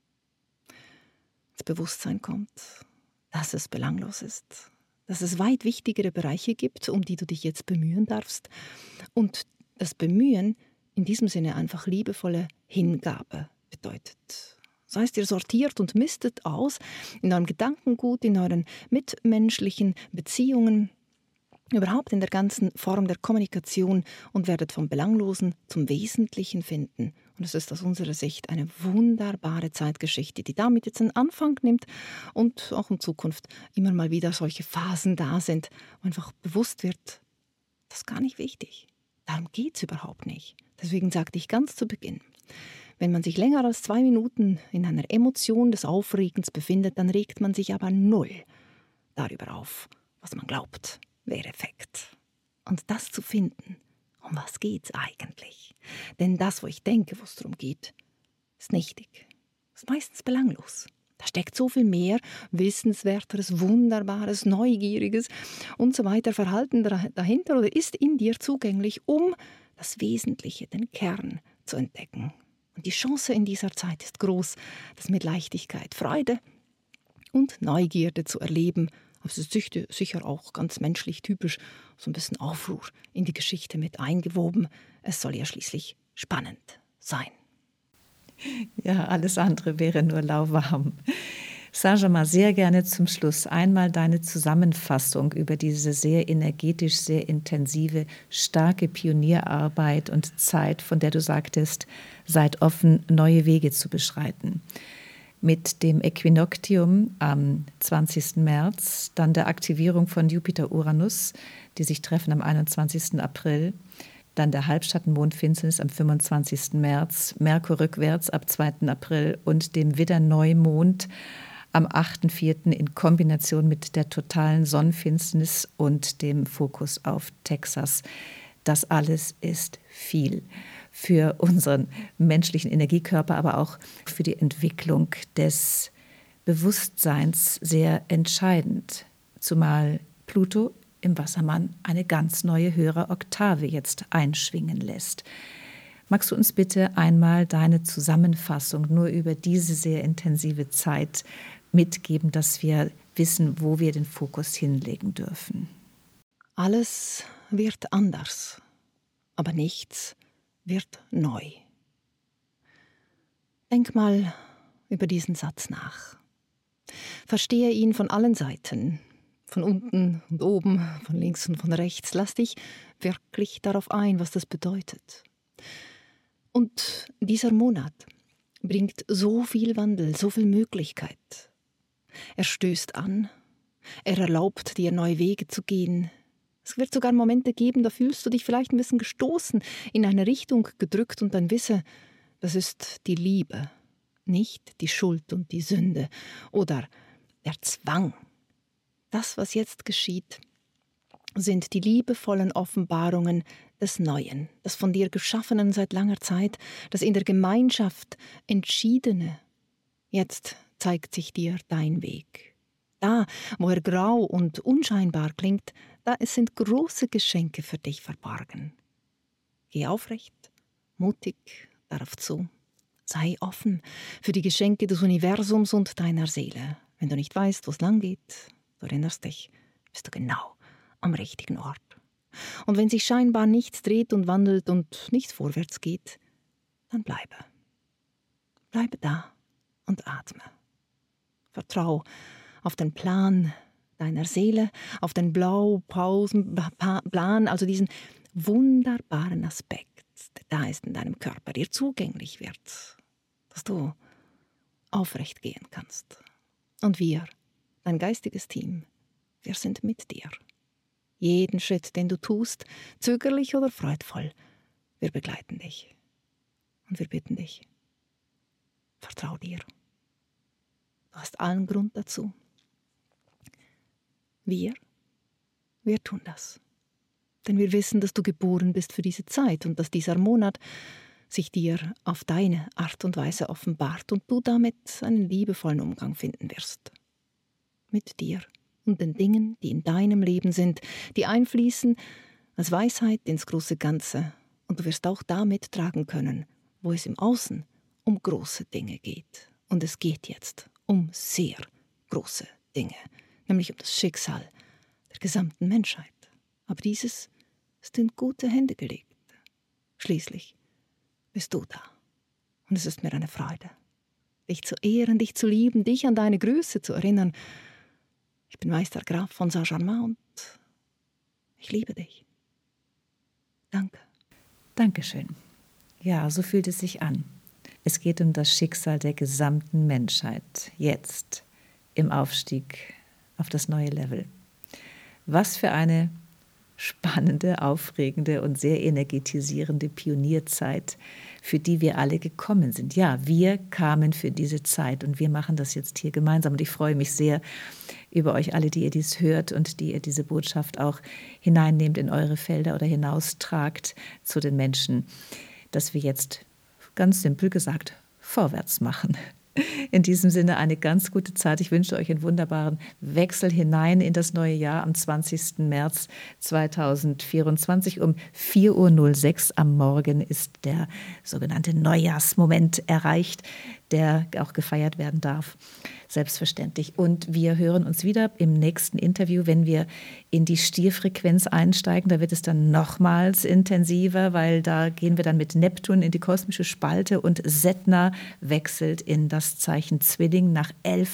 ins Bewusstsein kommt, dass es belanglos ist, dass es weit wichtigere Bereiche gibt, um die du dich jetzt bemühen darfst und das Bemühen in diesem Sinne einfach liebevolle Hingabe bedeutet. Das heißt, ihr sortiert und mistet aus in eurem Gedankengut, in euren mitmenschlichen Beziehungen, überhaupt in der ganzen Form der Kommunikation und werdet vom Belanglosen zum Wesentlichen finden. Und es ist aus unserer Sicht eine wunderbare Zeitgeschichte, die damit jetzt einen Anfang nimmt und auch in Zukunft immer mal wieder solche Phasen da sind, wo einfach bewusst wird, das ist gar nicht wichtig. Darum geht es überhaupt nicht. Deswegen sagte ich ganz zu Beginn, wenn man sich länger als zwei Minuten in einer Emotion des Aufregens befindet, dann regt man sich aber null darüber auf, was man glaubt, wäre Effekt. Und das zu finden, um was geht's eigentlich? Denn das, wo ich denke, wo es darum geht, ist nichtig, ist meistens belanglos. Da steckt so viel mehr Wissenswerteres, Wunderbares, Neugieriges und so weiter Verhalten dahinter oder ist in dir zugänglich, um das Wesentliche, den Kern zu entdecken. Und die Chance in dieser Zeit ist groß, das mit Leichtigkeit, Freude und Neugierde zu erleben. Aber es ist sicher auch ganz menschlich typisch, so ein bisschen Aufruhr in die Geschichte mit eingewoben. Es soll ja schließlich spannend sein. Ja, alles andere wäre nur lauwarm. Sage mal sehr gerne zum Schluss einmal deine Zusammenfassung über diese sehr energetisch, sehr intensive, starke Pionierarbeit und Zeit, von der du sagtest, seid offen, neue Wege zu beschreiten. Mit dem Äquinoktium am zwanzigsten März, dann der Aktivierung von Jupiter-Uranus, die sich treffen am einundzwanzigsten April, dann der Halbschatten-Mondfinsternis am fünfundzwanzigsten März, Merkur rückwärts ab zweiten April und dem Widder-Neumond am achten vierten in Kombination mit der totalen Sonnenfinsternis und dem Fokus auf Texas. Das alles ist viel für unseren menschlichen Energiekörper, aber auch für die Entwicklung des Bewusstseins sehr entscheidend. Zumal Pluto im Wassermann eine ganz neue höhere Oktave jetzt einschwingen lässt. Magst du uns bitte einmal deine Zusammenfassung nur über diese sehr intensive Zeit mitgeben, dass wir wissen, wo wir den Fokus hinlegen dürfen? Alles wird anders, aber nichts wird neu. Denk mal über diesen Satz nach. Verstehe ihn von allen Seiten, von unten und oben, von links und von rechts. Lass dich wirklich darauf ein, was das bedeutet. Und dieser Monat bringt so viel Wandel, so viel Möglichkeit. Er stößt an, er erlaubt dir, neue Wege zu gehen. Es wird sogar Momente geben, da fühlst du dich vielleicht ein bisschen gestoßen, in eine Richtung gedrückt und dann wisse, das ist die Liebe, nicht die Schuld und die Sünde oder der Zwang. Das, was jetzt geschieht, sind die liebevollen Offenbarungen des Neuen, des von dir Geschaffenen seit langer Zeit, das in der Gemeinschaft Entschiedene. Jetzt zeigt sich dir dein Weg. Da, wo er grau und unscheinbar klingt, da sind große Geschenke für dich verborgen. Geh aufrecht, mutig darauf zu. Sei offen für die Geschenke des Universums und deiner Seele. Wenn du nicht weißt, wo es lang geht, du erinnerst dich, bist du genau am richtigen Ort. Und wenn sich scheinbar nichts dreht und wandelt und nichts vorwärts geht, dann bleibe. Bleibe da und atme. Vertrau auf den Plan deiner Seele, auf den Blaupausenplan, also diesen wunderbaren Aspekt, der da ist in deinem Körper, dir zugänglich wird, dass du aufrecht gehen kannst. Und wir, dein geistiges Team, wir sind mit dir. Jeden Schritt, den du tust, zögerlich oder freudvoll, wir begleiten dich. Und wir bitten dich, vertrau dir. Du hast allen Grund dazu. Wir, wir tun das. Denn wir wissen, dass du geboren bist für diese Zeit und dass dieser Monat sich dir auf deine Art und Weise offenbart und du damit einen liebevollen Umgang finden wirst. Mit dir und den Dingen, die in deinem Leben sind, die einfließen als Weisheit ins große Ganze. Und du wirst auch damit tragen können, wo es im Außen um große Dinge geht. Und es geht jetzt um sehr große Dinge, nämlich um das Schicksal der gesamten Menschheit. Aber dieses ist in gute Hände gelegt. Schließlich bist du da. Und es ist mir eine Freude, dich zu ehren, dich zu lieben, dich an deine Größe zu erinnern. Ich bin Meister Graf von Saint-Germain und ich liebe dich. Danke. Dankeschön. Ja, so fühlt es sich an. Es geht um das Schicksal der gesamten Menschheit, jetzt im Aufstieg auf das neue Level. Was für eine spannende, aufregende und sehr energetisierende Pionierzeit, für die wir alle gekommen sind. Ja, wir kamen für diese Zeit und wir machen das jetzt hier gemeinsam. Und ich freue mich sehr über euch alle, die ihr dies hört und die ihr diese Botschaft auch hineinnehmt in eure Felder oder hinaustragt zu den Menschen, dass wir jetzt ganz simpel gesagt vorwärts machen. In diesem Sinne eine ganz gute Zeit. Ich wünsche euch einen wunderbaren Wechsel hinein in das neue Jahr am zwanzigsten März zweitausendvierundzwanzig. Um vier Uhr null sechs am Morgen ist der sogenannte Neujahrsmoment erreicht, der auch gefeiert werden darf. Selbstverständlich. Und wir hören uns wieder im nächsten Interview, wenn wir in die Stierfrequenz einsteigen. Da wird es dann nochmals intensiver, weil da gehen wir dann mit Neptun in die kosmische Spalte und Sedna wechselt in das Zeichen Zwilling nach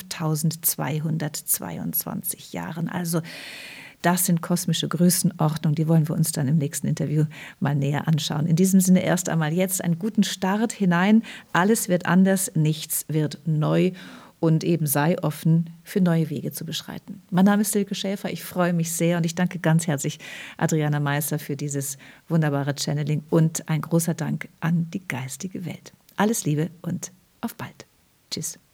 elftausendzweihundertzweiundzwanzig Jahren. Also das sind kosmische Größenordnungen, die wollen wir uns dann im nächsten Interview mal näher anschauen. In diesem Sinne erst einmal jetzt einen guten Start hinein. Alles wird anders, nichts wird neu. Und eben sei offen, für neue Wege zu beschreiten. Mein Name ist Silke Schäfer, ich freue mich sehr und ich danke ganz herzlich Adriana Meister für dieses wunderbare Channeling und ein großer Dank an die geistige Welt. Alles Liebe und auf bald. Tschüss.